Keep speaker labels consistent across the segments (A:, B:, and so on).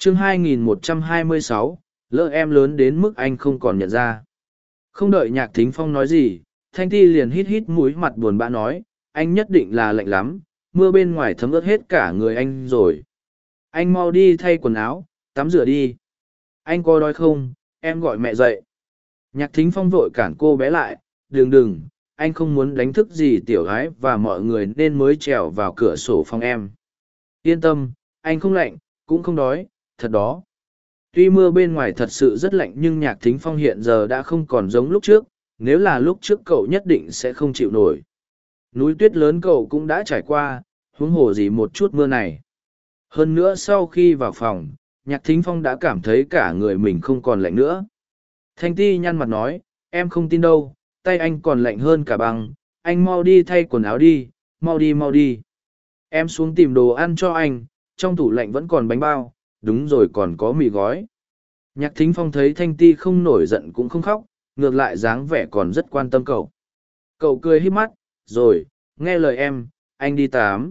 A: Chương 2126, lỡ em lớn đến mức anh không còn nhận ra. Không đợi Nhạc Thính Phong nói gì, Thanh Ti liền hít hít mũi mặt buồn bã nói, anh nhất định là lạnh lắm, mưa bên ngoài thấm ướt hết cả người anh rồi. Anh mau đi thay quần áo, tắm rửa đi. Anh có đói không, em gọi mẹ dậy. Nhạc Thính Phong vội cản cô bé lại, đừng, anh không muốn đánh thức gì tiểu gái và mọi người nên mới trèo vào cửa sổ phòng em. Yên tâm, anh không lạnh, cũng không đói, thật đó. Tuy mưa bên ngoài thật sự rất lạnh nhưng Nhạc Thính Phong hiện giờ đã không còn giống lúc trước, nếu là lúc trước cậu nhất định sẽ không chịu nổi. Núi tuyết lớn cậu cũng đã trải qua, huống hồ gì một chút mưa này. Hơn nữa sau khi vào phòng, Nhạc Thính Phong đã cảm thấy cả người mình không còn lạnh nữa. Thanh Ti nhăn mặt nói, em không tin đâu, tay anh còn lạnh hơn cả băng, anh mau đi thay quần áo đi, mau đi. Em xuống tìm đồ ăn cho anh, trong tủ lạnh vẫn còn bánh bao, đúng rồi còn có mì gói. Nhạc Thính Phong thấy Thanh Ti không nổi giận cũng không khóc, ngược lại dáng vẻ còn rất quan tâm cậu. Cậu cười híp mắt, rồi, nghe lời em, anh đi tắm.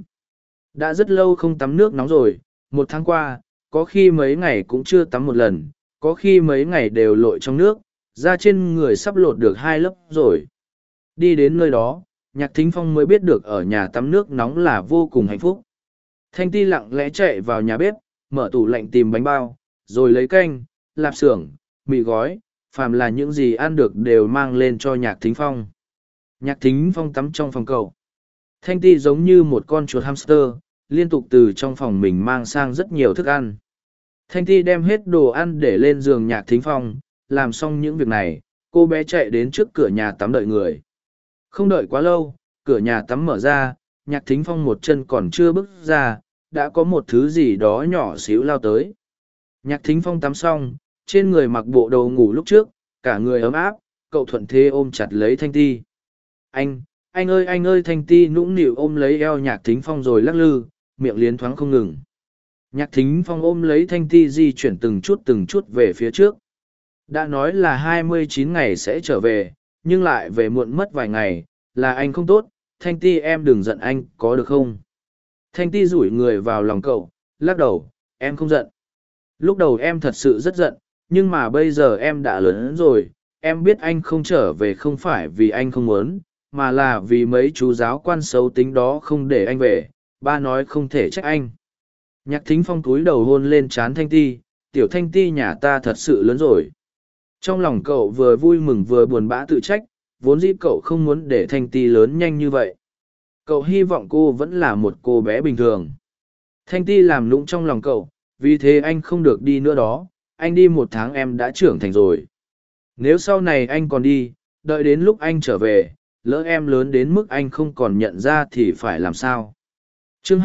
A: Đã rất lâu không tắm nước nóng rồi, 1 tháng qua, có khi mấy ngày cũng chưa tắm một lần, có khi mấy ngày đều lội trong nước, da trên người sắp lột được 2 lớp rồi. Đi đến nơi đó, Nhạc Thính Phong mới biết được ở nhà tắm nước nóng là vô cùng hạnh phúc. Thanh Ti lặng lẽ chạy vào nhà bếp, mở tủ lạnh tìm bánh bao, rồi lấy canh, lạp xưởng, mì gói, phàm là những gì ăn được đều mang lên cho Nhạc Thính Phong. Nhạc Thính Phong tắm trong phòng cậu. Thanh Ti giống như một con chuột hamster, liên tục từ trong phòng mình mang sang rất nhiều thức ăn. Thanh Ti đem hết đồ ăn để lên giường Nhạc Thính Phong, làm xong những việc này, cô bé chạy đến trước cửa nhà tắm đợi người. Không đợi quá lâu, cửa nhà tắm mở ra, Nhạc Thính Phong một chân còn chưa bước ra, đã có một thứ gì đó nhỏ xíu lao tới. Nhạc Thính Phong tắm xong, trên người mặc bộ đồ ngủ lúc trước, cả người ấm áp, cậu thuận thế ôm chặt lấy Thanh Ti. Anh ơi Thanh Ti nũng nịu ôm lấy eo Nhạc Thính Phong rồi lắc lư, miệng liến thoáng không ngừng. Nhạc Thính Phong ôm lấy Thanh Ti di chuyển từng chút về phía trước. Đã nói là 29 ngày sẽ trở về, nhưng lại về muộn mất vài ngày, là anh không tốt, Thanh Ti em đừng giận anh, có được không? Thanh Ti rủi người vào lòng cậu, lắc đầu, em không giận. Lúc đầu em thật sự rất giận, nhưng mà bây giờ em đã lớn rồi, em biết anh không trở về không phải vì anh không muốn, mà là vì mấy chú giáo quan xấu tính đó không để anh về, ba nói không thể trách anh. Nhạc Thính Phong cúi đầu hôn lên trán Thanh Ti, tiểu Thanh Ti nhà ta thật sự lớn rồi. Trong lòng cậu vừa vui mừng vừa buồn bã tự trách, vốn dĩ cậu không muốn để Thanh Ti lớn nhanh như vậy. Cậu hy vọng cô vẫn là một cô bé bình thường. Thanh Ti làm nũng trong lòng cậu, vì thế anh không được đi nữa đó, anh đi 1 tháng em đã trưởng thành rồi. Nếu sau này anh còn đi, đợi đến lúc anh trở về, lỡ em lớn đến mức anh không còn nhận ra thì phải làm sao? Chương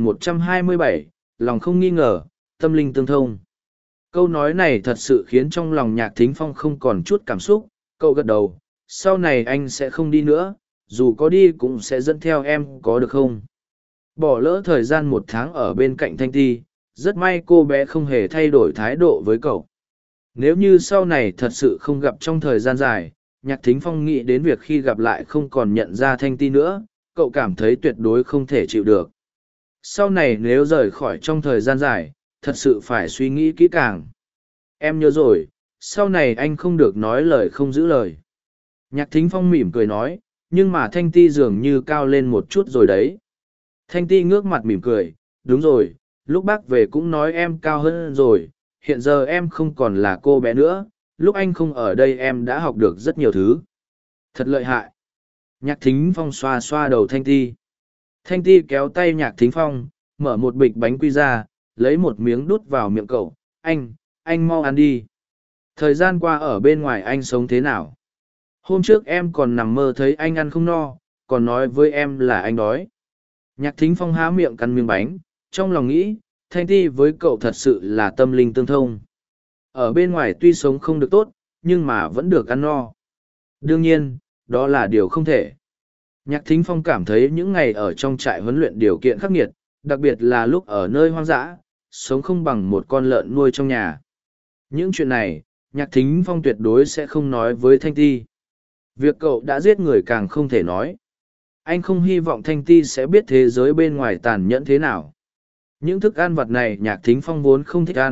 A: 2127, lòng không nghi ngờ, tâm linh tương thông. Câu nói này thật sự khiến trong lòng Nhạc Thính Phong không còn chút cảm xúc, cậu gật đầu, sau này anh sẽ không đi nữa, dù có đi cũng sẽ dẫn theo em có được không? Bỏ lỡ thời gian 1 tháng ở bên cạnh Thanh Ti, rất may cô bé không hề thay đổi thái độ với cậu. Nếu như sau này thật sự không gặp trong thời gian dài, Nhạc Thính Phong nghĩ đến việc khi gặp lại không còn nhận ra Thanh Ti nữa, cậu cảm thấy tuyệt đối không thể chịu được. Sau này nếu rời khỏi trong thời gian dài, thật sự phải suy nghĩ kỹ càng. Em nhớ rồi, sau này anh không được nói lời không giữ lời. Nhạc Thính Phong mỉm cười nói, nhưng mà Thanh Ti dường như cao lên một chút rồi đấy. Thanh Ti ngước mặt mỉm cười, đúng rồi, lúc bác về cũng nói em cao hơn rồi, hiện giờ em không còn là cô bé nữa, lúc anh không ở đây em đã học được rất nhiều thứ. Thật lợi hại. Nhạc Thính Phong xoa xoa đầu Thanh Ti. Thanh Ti kéo tay Nhạc Thính Phong, mở một bịch bánh quy ra, lấy một miếng đút vào miệng cậu. Anh mau ăn đi. Thời gian qua ở bên ngoài anh sống thế nào? Hôm trước em còn nằm mơ thấy anh ăn không no, còn nói với em là anh đói. Nhạc Thính Phong há miệng cắn miếng bánh, trong lòng nghĩ, Thanh Ti với cậu thật sự là tâm linh tương thông. Ở bên ngoài tuy sống không được tốt, nhưng mà vẫn được ăn no. Đương nhiên, đó là điều không thể. Nhạc Thính Phong cảm thấy những ngày ở trong trại huấn luyện điều kiện khắc nghiệt, đặc biệt là lúc ở nơi hoang dã, sống không bằng một con lợn nuôi trong nhà. Những chuyện này, Nhạc Thính Phong tuyệt đối sẽ không nói với Thanh Ti. Việc cậu đã giết người càng không thể nói. Anh không hy vọng Thanh Ti sẽ biết thế giới bên ngoài tàn nhẫn thế nào. Những thức ăn vặt này Nhạc Thính Phong vốn không thích ăn,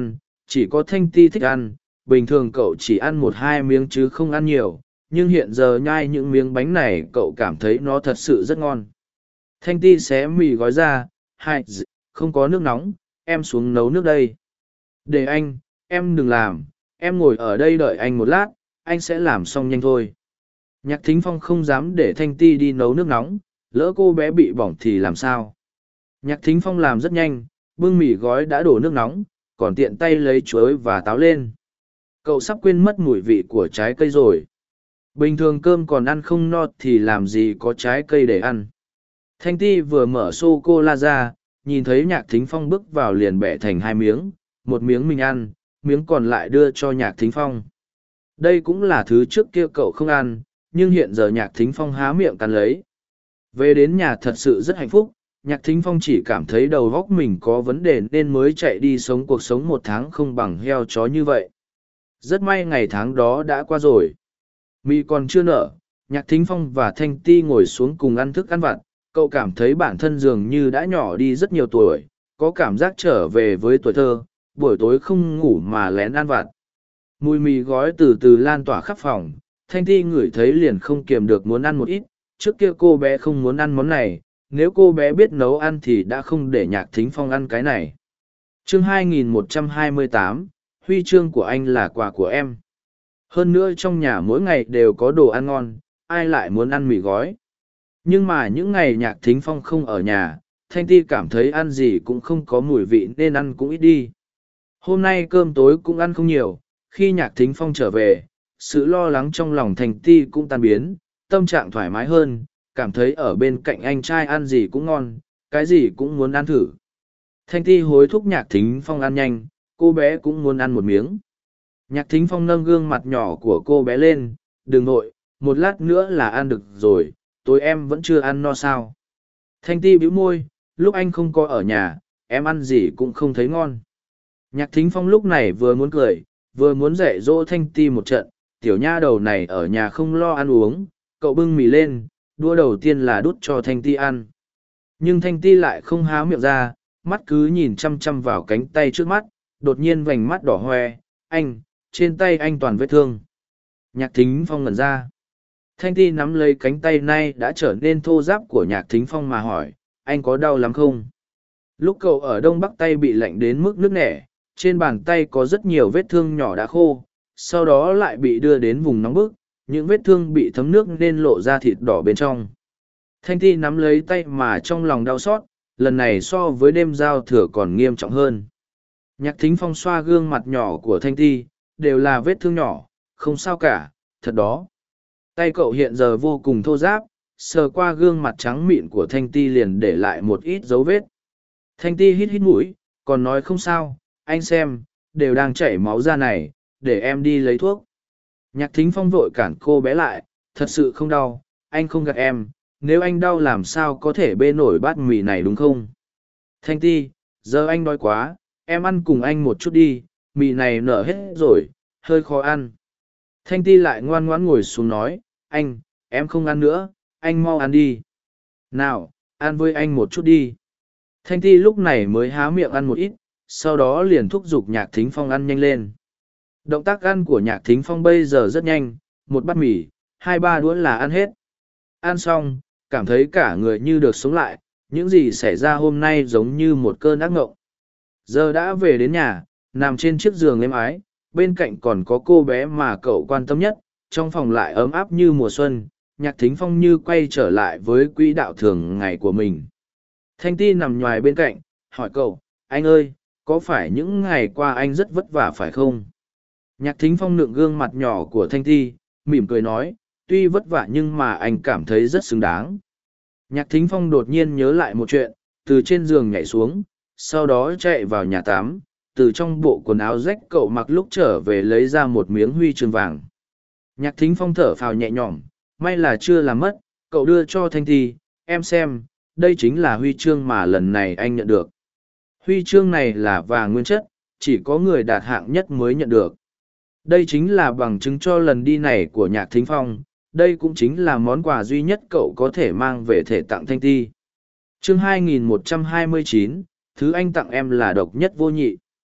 A: chỉ có Thanh Ti thích ăn, bình thường cậu chỉ ăn một hai miếng chứ không ăn nhiều, nhưng hiện giờ nhai những miếng bánh này cậu cảm thấy nó thật sự rất ngon. Thanh Ti xé mì gói ra, không có nước nóng, em xuống nấu nước đây. Để anh, em đừng làm, em ngồi ở đây đợi anh một lát, anh sẽ làm xong nhanh thôi. Nhạc Thính Phong không dám để Thanh Ti đi nấu nước nóng, lỡ cô bé bị bỏng thì làm sao. Nhạc Thính Phong làm rất nhanh, bưng mì gói đã đổ nước nóng, còn tiện tay lấy chuối và táo lên. Cậu sắp quên mất mùi vị của trái cây rồi. Bình thường cơm còn ăn không no thì làm gì có trái cây để ăn. Thanh Ti vừa mở sô-cô-la ra, nhìn thấy Nhạc Thính Phong bước vào liền bẻ thành hai miếng, một miếng mình ăn, miếng còn lại đưa cho Nhạc Thính Phong. Đây cũng là thứ trước kia cậu không ăn, nhưng hiện giờ Nhạc Thính Phong há miệng cắn lấy. Về đến nhà thật sự rất hạnh phúc, Nhạc Thính Phong chỉ cảm thấy đầu óc mình có vấn đề nên mới chạy đi sống cuộc sống một tháng không bằng heo chó như vậy. Rất may ngày tháng đó đã qua rồi. Mì còn chưa nở, Nhạc Thính Phong và Thanh Ti ngồi xuống cùng ăn thức ăn vặt, cậu cảm thấy bản thân dường như đã nhỏ đi rất nhiều tuổi, có cảm giác trở về với tuổi thơ, buổi tối không ngủ mà lén ăn vặt. Mùi mì gói từ từ lan tỏa khắp phòng, Thanh Ti ngửi thấy liền không kiềm được muốn ăn một ít, trước kia cô bé không muốn ăn món này, nếu cô bé biết nấu ăn thì đã không để Nhạc Thính Phong ăn cái này. Chương 2128, huy chương của anh là quà của em. Hơn nữa trong nhà mỗi ngày đều có đồ ăn ngon, ai lại muốn ăn mì gói. Nhưng mà những ngày Nhạc Thính Phong không ở nhà, Thanh Ti cảm thấy ăn gì cũng không có mùi vị nên ăn cũng ít đi. Hôm nay cơm tối cũng ăn không nhiều, khi Nhạc Thính Phong trở về, sự lo lắng trong lòng Thanh Ti cũng tan biến, tâm trạng thoải mái hơn, cảm thấy ở bên cạnh anh trai ăn gì cũng ngon, cái gì cũng muốn ăn thử. Thanh Ti hối thúc Nhạc Thính Phong ăn nhanh, cô bé cũng muốn ăn một miếng. Nhạc Thính Phong nâng gương mặt nhỏ của cô bé lên, đừng nội, một lát nữa là ăn được rồi, tối em vẫn chưa ăn no sao. Thanh Ti bĩu môi, lúc anh không có ở nhà, em ăn gì cũng không thấy ngon. Nhạc Thính Phong lúc này vừa muốn cười, vừa muốn dạy dỗ Thanh Ti một trận, tiểu nha đầu này ở nhà không lo ăn uống, cậu bưng mì lên, đũa đầu tiên là đút cho Thanh Ti ăn. Nhưng Thanh Ti lại không há miệng ra, mắt cứ nhìn chăm chăm vào cánh tay trước mắt, đột nhiên vành mắt đỏ hoe, anh, trên tay anh toàn vết thương. Nhạc Thính Phong ngẩn ra. Thanh Ti nắm lấy cánh tay nay đã trở nên thô ráp của Nhạc Thính Phong mà hỏi, anh có đau lắm không? Lúc cậu ở Đông Bắc tay bị lạnh đến mức nứt nẻ, trên bàn tay có rất nhiều vết thương nhỏ đã khô, sau đó lại bị đưa đến vùng nóng bức, những vết thương bị thấm nước nên lộ ra thịt đỏ bên trong. Thanh Ti nắm lấy tay mà trong lòng đau xót, lần này so với đêm giao thừa còn nghiêm trọng hơn. Nhạc Thính Phong xoa gương mặt nhỏ của Thanh Ti, đều là vết thương nhỏ, không sao cả, thật đó. Tay cậu hiện giờ vô cùng thô ráp, sờ qua gương mặt trắng mịn của Thanh Ti liền để lại một ít dấu vết. Thanh Ti hít hít mũi, còn nói không sao, anh xem, đều đang chảy máu ra này, để em đi lấy thuốc. Nhạc Thính Phong vội cản cô bé lại, thật sự không đau, anh không gạt em, nếu anh đau làm sao có thể bê nổi bát mì này đúng không? Thanh Ti, giờ anh đói quá, em ăn cùng anh một chút đi, mì này nở hết rồi, hơi khó ăn. Thanh Ti lại ngoan ngoãn ngồi xuống nói, anh, em không ăn nữa, anh mau ăn đi. Nào, ăn với anh một chút đi. Thanh Ti lúc này mới há miệng ăn một ít, sau đó liền thúc giục Nhạc Thính Phong ăn nhanh lên. Động tác ăn của Nhạc Thính Phong bây giờ rất nhanh, một bát mì, 2-3 đũa là ăn hết. Ăn xong, cảm thấy cả người như được sống lại, những gì xảy ra hôm nay giống như một cơn ác ngộng. Giờ đã về đến nhà, nằm trên chiếc giường êm ái, bên cạnh còn có cô bé mà cậu quan tâm nhất, trong phòng lại ấm áp như mùa xuân, Nhạc Thính Phong như quay trở lại với quỹ đạo thường ngày của mình. Thanh Ti nằm nhoài bên cạnh, hỏi cậu, anh ơi, có phải những ngày qua anh rất vất vả phải không? Nhạc Thính Phong nựng gương mặt nhỏ của Thanh Ti, mỉm cười nói, tuy vất vả nhưng mà anh cảm thấy rất xứng đáng. Nhạc Thính Phong đột nhiên nhớ lại một chuyện, từ trên giường nhảy xuống, sau đó chạy vào nhà tắm, từ trong bộ quần áo rách cậu mặc lúc trở về lấy ra một miếng huy chương vàng. Nhạc Thính Phong thở phào nhẹ nhõm, may là chưa làm mất, cậu đưa cho Thanh Ti, em xem, đây chính là huy chương mà lần này anh nhận được. Huy chương này là vàng nguyên chất, chỉ có người đạt hạng nhất mới nhận được. Đây chính là bằng chứng cho lần đi này của Nhạc Thính Phong, đây cũng chính là món quà duy nhất cậu có thể mang về thể tặng Thanh Ti. Chương 2129, thứ anh tặng em là độc nhất vô nhị.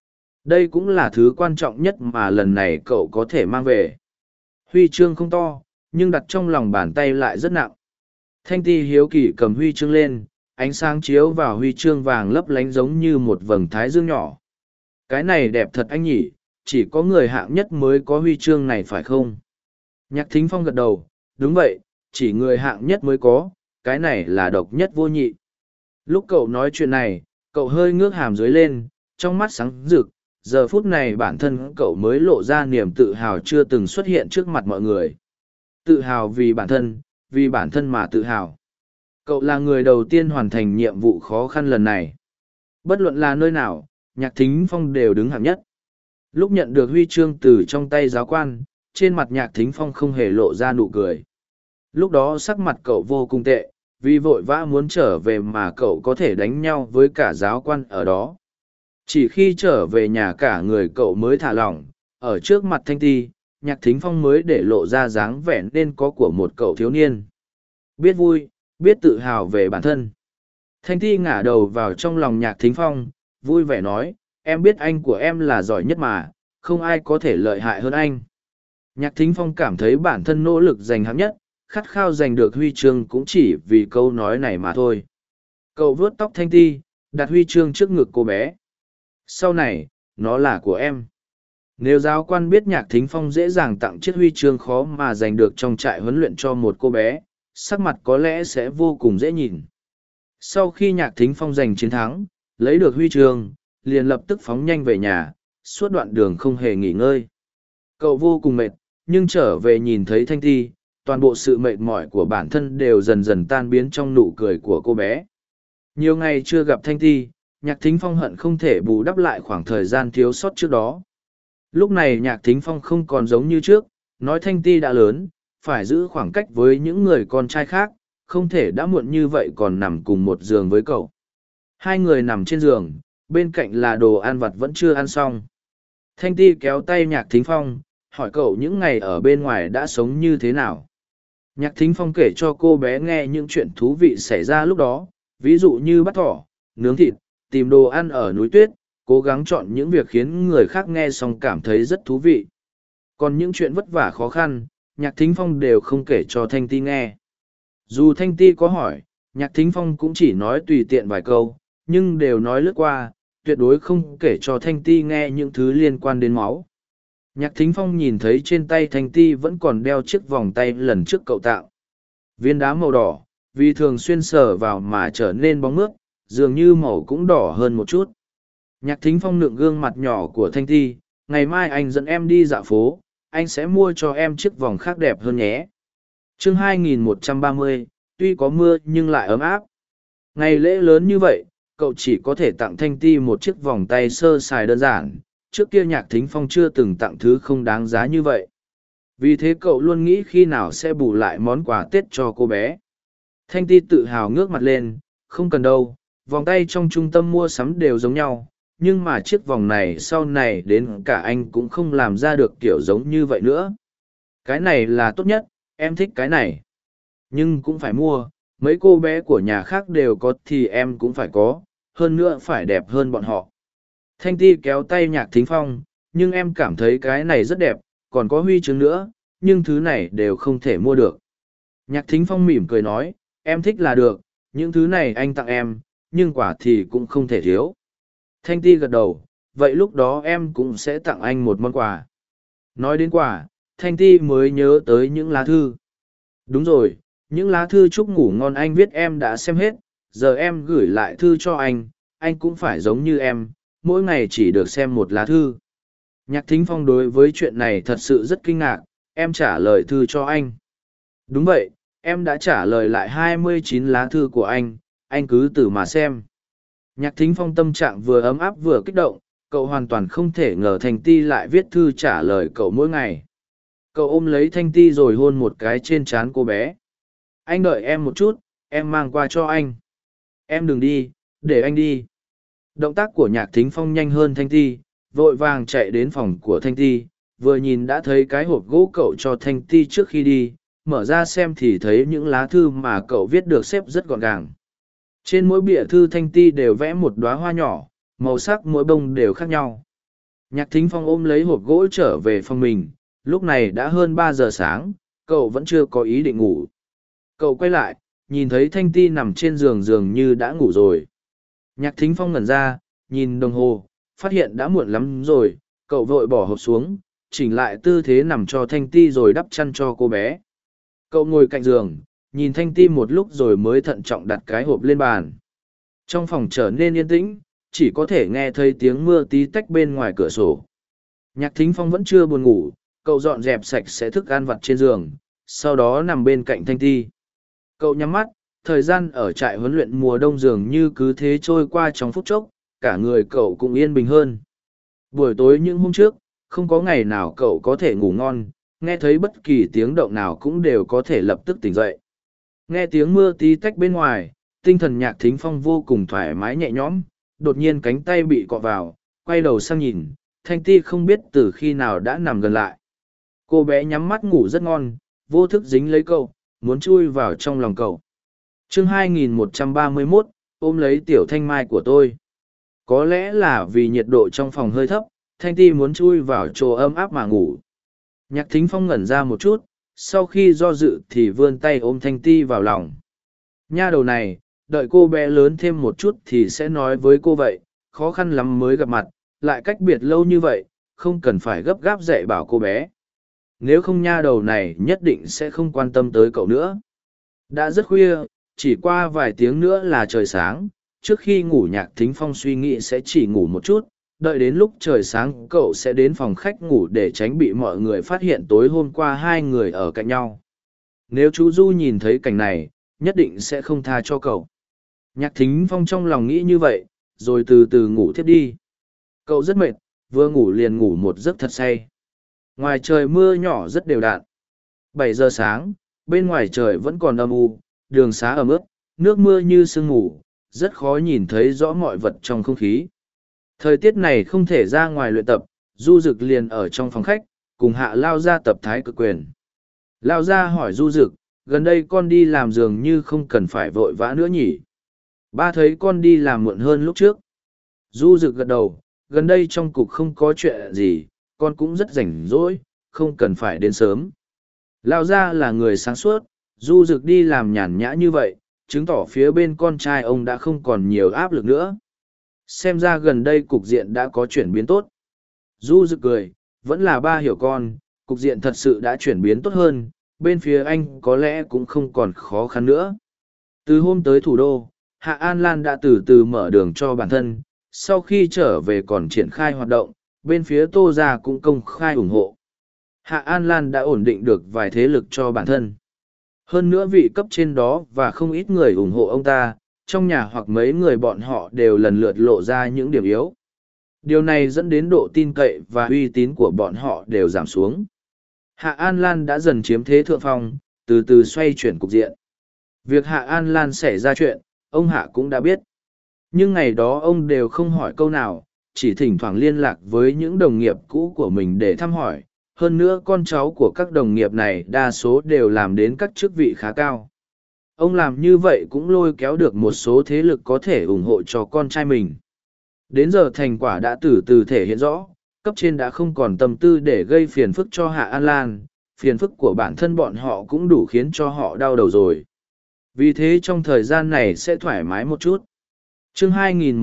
A: Đây cũng là thứ quan trọng nhất mà lần này cậu có thể mang về. Huy chương không to, nhưng đặt trong lòng bàn tay lại rất nặng. Thanh Ti hiếu kỳ cầm huy chương lên, ánh sáng chiếu vào huy chương vàng lấp lánh giống như một vầng thái dương nhỏ. Cái này đẹp thật anh nhỉ, chỉ có người hạng nhất mới có huy chương này phải không? Nhạc Thính Phong gật đầu, đúng vậy, chỉ người hạng nhất mới có, cái này là độc nhất vô nhị. Lúc cậu nói chuyện này, cậu hơi ngước hàm dưới lên, trong mắt sáng rực, giờ phút này bản thân cậu mới lộ ra niềm tự hào chưa từng xuất hiện trước mặt mọi người. Tự hào vì bản thân mà tự hào. Cậu là người đầu tiên hoàn thành nhiệm vụ khó khăn lần này. Bất luận là nơi nào, Nhạc Thính Phong đều đứng hạng nhất. Lúc nhận được huy chương từ trong tay giáo quan, trên mặt Nhạc Thính Phong không hề lộ ra nụ cười. Lúc đó sắc mặt cậu vô cùng tệ, vì vội vã muốn trở về mà cậu có thể đánh nhau với cả giáo quan ở đó. Chỉ khi trở về nhà cả người cậu mới thả lỏng, ở trước mặt Thanh Ti, Nhạc Thính Phong mới để lộ ra dáng vẻ nên có của một cậu thiếu niên. Biết vui, biết tự hào về bản thân. Thanh Ti ngả đầu vào trong lòng Nhạc Thính Phong, vui vẻ nói, em biết anh của em là giỏi nhất mà, không ai có thể lợi hại hơn anh. Nhạc Thính Phong cảm thấy bản thân nỗ lực giành hạng nhất, khát khao giành được huy chương cũng chỉ vì câu nói này mà thôi. Cậu vuốt tóc Thanh Ti, đặt huy chương trước ngực cô bé. Sau này, nó là của em. Nếu giáo quan biết Nhạc Thính Phong dễ dàng tặng chiếc huy chương khó mà giành được trong trại huấn luyện cho một cô bé, sắc mặt có lẽ sẽ vô cùng dễ nhìn. Sau khi Nhạc Thính Phong giành chiến thắng, lấy được huy chương, liền lập tức phóng nhanh về nhà, suốt đoạn đường không hề nghỉ ngơi. Cậu vô cùng mệt, nhưng trở về nhìn thấy Thanh Ti, toàn bộ sự mệt mỏi của bản thân đều dần dần tan biến trong nụ cười của cô bé. Nhiều ngày chưa gặp Thanh Ti, Nhạc Thính Phong hận không thể bù đắp lại khoảng thời gian thiếu sót trước đó. Lúc này Nhạc Thính Phong không còn giống như trước, nói Thanh Ti đã lớn, phải giữ khoảng cách với những người con trai khác, không thể đã muộn như vậy còn nằm cùng một giường với cậu. Hai người nằm trên giường, bên cạnh là đồ ăn vặt vẫn chưa ăn xong. Thanh Ti kéo tay Nhạc Thính Phong, hỏi cậu những ngày ở bên ngoài đã sống như thế nào. Nhạc Thính Phong kể cho cô bé nghe những chuyện thú vị xảy ra lúc đó, ví dụ như bắt thỏ, nướng thịt, tìm đồ ăn ở núi tuyết, cố gắng chọn những việc khiến người khác nghe xong cảm thấy rất thú vị. Còn những chuyện vất vả khó khăn, Nhạc Thính Phong đều không kể cho Thanh Ti nghe. Dù Thanh Ti có hỏi, Nhạc Thính Phong cũng chỉ nói tùy tiện vài câu, nhưng đều nói lướt qua, tuyệt đối không kể cho Thanh Ti nghe những thứ liên quan đến máu. Nhạc Thính Phong nhìn thấy trên tay Thanh Ti vẫn còn đeo chiếc vòng tay lần trước cậu tạo. Viên đá màu đỏ, vì thường xuyên sờ vào mà trở nên bóng mướt, dường như màu cũng đỏ hơn một chút. Nhạc Thính Phong nựng gương mặt nhỏ của Thanh Ti, ngày mai anh dẫn em đi dạo phố, anh sẽ mua cho em chiếc vòng khác đẹp hơn nhé. Chương 2130, tuy có mưa nhưng lại ấm áp. Ngày lễ lớn như vậy, cậu chỉ có thể tặng Thanh Ti một chiếc vòng tay sơ sài đơn giản, trước kia Nhạc Thính Phong chưa từng tặng thứ không đáng giá như vậy. Vì thế cậu luôn nghĩ khi nào sẽ bù lại món quà Tết cho cô bé. Thanh Ti tự hào ngước mặt lên, không cần đâu, vòng tay trong trung tâm mua sắm đều giống nhau, nhưng mà chiếc vòng này sau này đến cả anh cũng không làm ra được kiểu giống như vậy nữa. Cái này là tốt nhất, em thích cái này. Nhưng cũng phải mua, mấy cô bé của nhà khác đều có thì em cũng phải có, hơn nữa phải đẹp hơn bọn họ. Thanh Ti kéo tay Nhạc Thính Phong, nhưng em cảm thấy cái này rất đẹp, còn có huy chương nữa, nhưng thứ này đều không thể mua được. Nhạc Thính Phong mỉm cười nói, em thích là được, những thứ này anh tặng em, nhưng quả thì cũng không thể thiếu. Thanh Ti gật đầu, vậy lúc đó em cũng sẽ tặng anh một món quà. Nói đến quà, Thanh Ti mới nhớ tới những lá thư. Đúng rồi, những lá thư chúc ngủ ngon anh viết em đã xem hết, giờ em gửi lại thư cho anh cũng phải giống như em, mỗi ngày chỉ được xem một lá thư. Nhạc Thính Phong đối với chuyện này thật sự rất kinh ngạc, em trả lời thư cho anh. Đúng vậy, em đã trả lời lại 29 lá thư của anh cứ từ mà xem. Nhạc Thính Phong tâm trạng vừa ấm áp vừa kích động, cậu hoàn toàn không thể ngờ Thanh Ti lại viết thư trả lời cậu mỗi ngày. Cậu ôm lấy Thanh Ti rồi hôn một cái trên trán cô bé. Anh đợi em một chút, em mang qua cho anh. Em đừng đi, để anh đi. Động tác của Nhạc Thính Phong nhanh hơn Thanh Ti, vội vàng chạy đến phòng của Thanh Ti, vừa nhìn đã thấy cái hộp gỗ cậu cho Thanh Ti trước khi đi, mở ra xem thì thấy những lá thư mà cậu viết được xếp rất gọn gàng. Trên mỗi bìa thư Thanh Ti đều vẽ một đóa hoa nhỏ, màu sắc mỗi bông đều khác nhau. Nhạc Thính Phong ôm lấy hộp gỗ trở về phòng mình, lúc này đã hơn 3 giờ sáng, cậu vẫn chưa có ý định ngủ. Cậu quay lại, nhìn thấy Thanh Ti nằm trên giường dường như đã ngủ rồi. Nhạc Thính Phong ngẩn ra, nhìn đồng hồ, phát hiện đã muộn lắm rồi, cậu vội bỏ hộp xuống, chỉnh lại tư thế nằm cho Thanh Ti rồi đắp chăn cho cô bé. Cậu ngồi cạnh giường, nhìn Thanh Ti một lúc rồi mới thận trọng đặt cái hộp lên bàn. Trong phòng trở nên yên tĩnh, chỉ có thể nghe thấy tiếng mưa tí tách bên ngoài cửa sổ. Nhạc Thính Phong vẫn chưa buồn ngủ, cậu dọn dẹp sạch sẽ thức ăn vặt trên giường, sau đó nằm bên cạnh Thanh Ti. Cậu nhắm mắt, thời gian ở trại huấn luyện mùa đông dường như cứ thế trôi qua trong phút chốc, cả người cậu cũng yên bình hơn. Buổi tối những hôm trước, không có ngày nào cậu có thể ngủ ngon, nghe thấy bất kỳ tiếng động nào cũng đều có thể lập tức tỉnh dậy. Nghe tiếng mưa tí tách bên ngoài, tinh thần Nhạc Thính Phong vô cùng thoải mái nhẹ nhõm, đột nhiên cánh tay bị cọ vào, quay đầu sang nhìn, Thanh Ti không biết từ khi nào đã nằm gần lại. Cô bé nhắm mắt ngủ rất ngon, vô thức dính lấy cậu, muốn chui vào trong lòng cậu. Chương 2131, ôm lấy tiểu Thanh Mai của tôi. Có lẽ là vì nhiệt độ trong phòng hơi thấp, Thanh Ti muốn chui vào chỗ ấm áp mà ngủ. Nhạc Thính Phong ngẩn ra một chút, sau khi do dự thì vươn tay ôm Thanh Ti vào lòng. Nha đầu này, đợi cô bé lớn thêm một chút thì sẽ nói với cô vậy, khó khăn lắm mới gặp mặt, lại cách biệt lâu như vậy, không cần phải gấp gáp dạy bảo cô bé. Nếu không nha đầu này nhất định sẽ không quan tâm tới cậu nữa. Đã rất khuya, chỉ qua vài tiếng nữa là trời sáng, trước khi ngủ Nhạc Thính Phong suy nghĩ sẽ chỉ ngủ một chút, đợi đến lúc trời sáng cậu sẽ đến phòng khách ngủ để tránh bị mọi người phát hiện tối hôm qua hai người ở cạnh nhau. Nếu chú Du nhìn thấy cảnh này, nhất định sẽ không tha cho cậu. Nhạc Thính Phong trong lòng nghĩ như vậy, rồi từ từ ngủ thiếp đi. Cậu rất mệt, vừa ngủ liền ngủ một giấc thật say. Ngoài trời mưa nhỏ rất đều đặn. 7 giờ sáng, bên ngoài trời vẫn còn âm u, đường xá ẩm ướt, nước mưa như sương mù, rất khó nhìn thấy rõ mọi vật trong không khí. Thời tiết này không thể ra ngoài luyện tập, Du Dực liền ở trong phòng khách, cùng Hạ Lao Gia tập thái cực quyền. Lao Gia hỏi Du Dực, gần đây con đi làm dường như không cần phải vội vã nữa nhỉ? Ba thấy con đi làm muộn hơn lúc trước. Du Dực gật đầu, gần đây trong cục không có chuyện gì, con cũng rất rảnh rỗi, không cần phải đến sớm. Lao Gia là người sáng suốt, Du Dực đi làm nhàn nhã như vậy, chứng tỏ phía bên con trai ông đã không còn nhiều áp lực nữa. Xem ra gần đây cục diện đã có chuyển biến tốt. Du Dực cười, vẫn là ba hiểu con, cục diện thật sự đã chuyển biến tốt hơn, bên phía anh có lẽ cũng không còn khó khăn nữa. Từ hôm tới thủ đô, Hạ An Lan đã từ từ mở đường cho bản thân, sau khi trở về còn triển khai hoạt động, bên phía Tô Gia cũng công khai ủng hộ. Hạ An Lan đã ổn định được vài thế lực cho bản thân. Hơn nữa vị cấp trên đó và không ít người ủng hộ ông ta, trong nhà hoặc mấy người bọn họ đều lần lượt lộ ra những điểm yếu. Điều này dẫn đến độ tin cậy và uy tín của bọn họ đều giảm xuống. Hạ An Lan đã dần chiếm thế thượng phong, từ từ xoay chuyển cục diện. Việc Hạ An Lan xảy ra chuyện, ông Hạ cũng đã biết. Nhưng ngày đó ông đều không hỏi câu nào, chỉ thỉnh thoảng liên lạc với những đồng nghiệp cũ của mình để thăm hỏi. Hơn nữa con cháu của các đồng nghiệp này đa số đều làm đến các chức vị khá cao. Ông làm như vậy cũng lôi kéo được một số thế lực có thể ủng hộ cho con trai mình. Đến giờ thành quả đã từ từ thể hiện rõ, cấp trên đã không còn tâm tư để gây phiền phức cho Hạ An Lan, phiền phức của bản thân bọn họ cũng đủ khiến cho họ đau đầu rồi. Vì thế trong thời gian này sẽ thoải mái một chút. Chương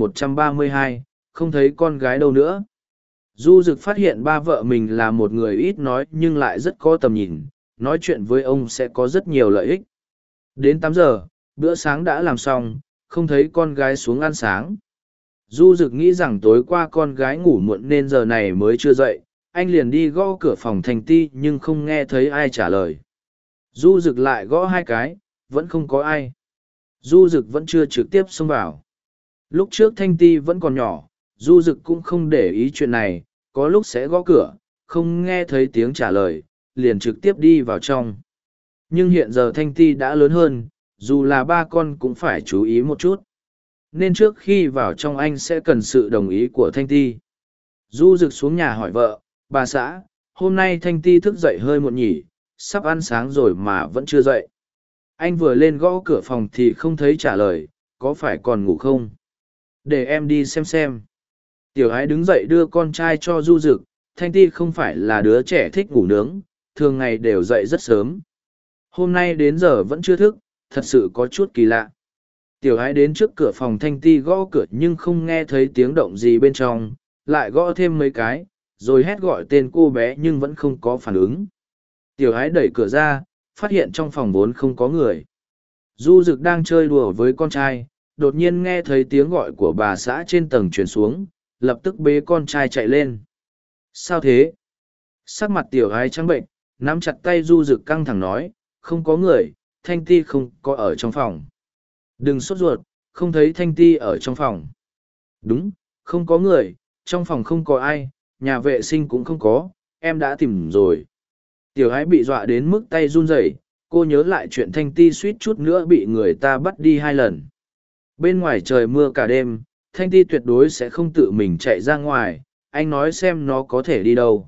A: 2132, không thấy con gái đâu nữa. Du Dực phát hiện ba vợ mình là một người ít nói nhưng lại rất có tầm nhìn, nói chuyện với ông sẽ có rất nhiều lợi ích. Đến 8 giờ, bữa sáng đã làm xong, không thấy con gái xuống ăn sáng. Du Dực nghĩ rằng tối qua con gái ngủ muộn nên giờ này mới chưa dậy, anh liền đi gõ cửa phòng Thanh Ti nhưng không nghe thấy ai trả lời. Du Dực lại gõ 2 cái, vẫn không có ai. Du Dực vẫn chưa trực tiếp xông vào. Lúc trước Thanh Ti vẫn còn nhỏ, Du Dực cũng không để ý chuyện này, có lúc sẽ gõ cửa, không nghe thấy tiếng trả lời, liền trực tiếp đi vào trong. Nhưng hiện giờ Thanh Ti đã lớn hơn, dù là ba con cũng phải chú ý một chút. Nên trước khi vào trong anh sẽ cần sự đồng ý của Thanh Ti. Du Dực xuống nhà hỏi vợ, bà xã, hôm nay Thanh Ti thức dậy hơi muộn nhỉ, sắp ăn sáng rồi mà vẫn chưa dậy. Anh vừa lên gõ cửa phòng thì không thấy trả lời, có phải còn ngủ không? Để em đi xem. Tiểu ái đứng dậy đưa con trai cho Du Dực, Thanh Ti không phải là đứa trẻ thích ngủ nướng, thường ngày đều dậy rất sớm. Hôm nay đến giờ vẫn chưa thức, thật sự có chút kỳ lạ. Tiểu ái đến trước cửa phòng Thanh Ti gõ cửa nhưng không nghe thấy tiếng động gì bên trong, lại gõ thêm mấy cái, rồi hét gọi tên cô bé nhưng vẫn không có phản ứng. Tiểu ái đẩy cửa ra, phát hiện trong phòng vốn không có người. Du Dực đang chơi đùa với con trai, đột nhiên nghe thấy tiếng gọi của bà xã trên tầng truyền xuống, lập tức bế con trai chạy lên. Sao thế? Sắc mặt tiểu ái trắng bệnh, nắm chặt tay Du Dực căng thẳng nói, không có người, Thanh Ti không có ở trong phòng. Đừng sốt ruột, không thấy Thanh Ti ở trong phòng. Đúng, không có người, trong phòng không có ai, nhà vệ sinh cũng không có, em đã tìm rồi. Tiểu ái bị dọa đến mức tay run rẩy, cô nhớ lại chuyện Thanh Ti suýt chút nữa bị người ta bắt đi 2 lần. Bên ngoài trời mưa cả đêm, Thanh Ti tuyệt đối sẽ không tự mình chạy ra ngoài, anh nói xem nó có thể đi đâu.